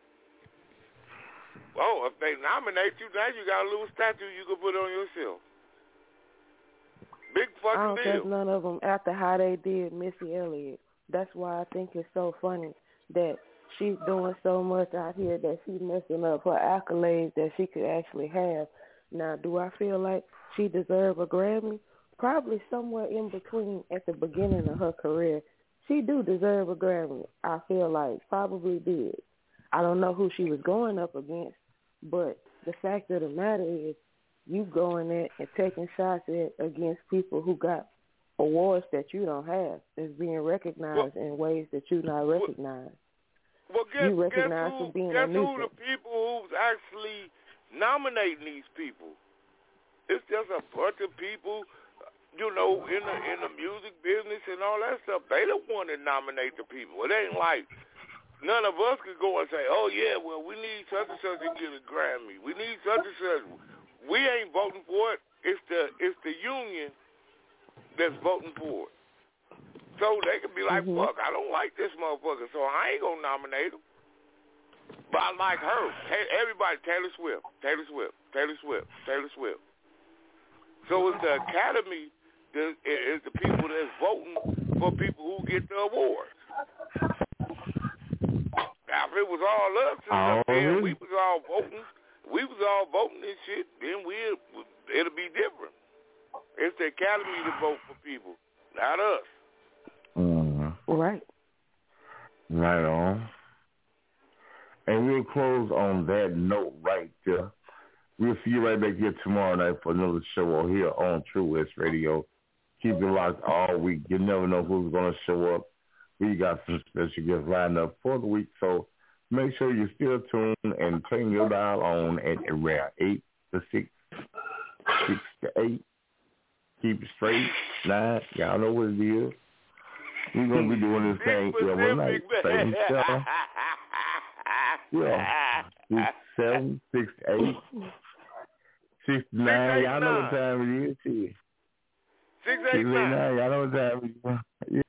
Oh, if they nominate you, now you got a little statue you can put on yourself. Big fucking I don't deal. think none of them after how they did Missy Elliott. That's why I think it's so funny that she's doing so much out here that she's messing up her accolades that she could actually have. Now, do I feel like she deserves a Grammy? Probably somewhere in between at the beginning of her career. She do deserve a Grammy, I feel like. Probably did. I don't know who she was going up against, but the fact of the matter is you going there and taking shots at against people who got awards that you don't have is being recognized well, in ways that you not recognized. Well, guess, you recognize guess who, for being guess a who nuisance. the people who's actually nominating these people? It's just a bunch of people, you know, in the in the music business and all that stuff. They the one that nominate the people. It ain't like none of us could go and say, oh, yeah, well, we need such and such to get a Grammy. We need such and such. We ain't voting for it. It's the it's the union that's voting for it. So they could be like, mm-hmm. fuck, I don't like this motherfucker, so I ain't going to nominate him. But I like her. Everybody, Taylor Swift, Taylor Swift, Taylor Swift, Taylor Swift. So it's the Academy that is the people that's voting for people who get the awards. Now, if it was all us, oh, then we was all voting, we was all voting and shit, then we it'll be different. It's the Academy to vote for people, not us. Mm. Right. Right on. And we'll close on that note right there. We'll see you right back here tomorrow night for another show here on True West Radio. Keep it locked all week. You never know who's going to show up. We got some special guests lined up for the week, so make sure you're still tuned and turn your dial on at around eight to six, six to eight. Keep it straight, nine. Y'all know what it is. We're going to be doing this thing every night. Seven, seven. Yeah. Six, seven, six, eight, six, nine. Y'all know what time it is. Six, six, eight, nine. Y'all know what time it is.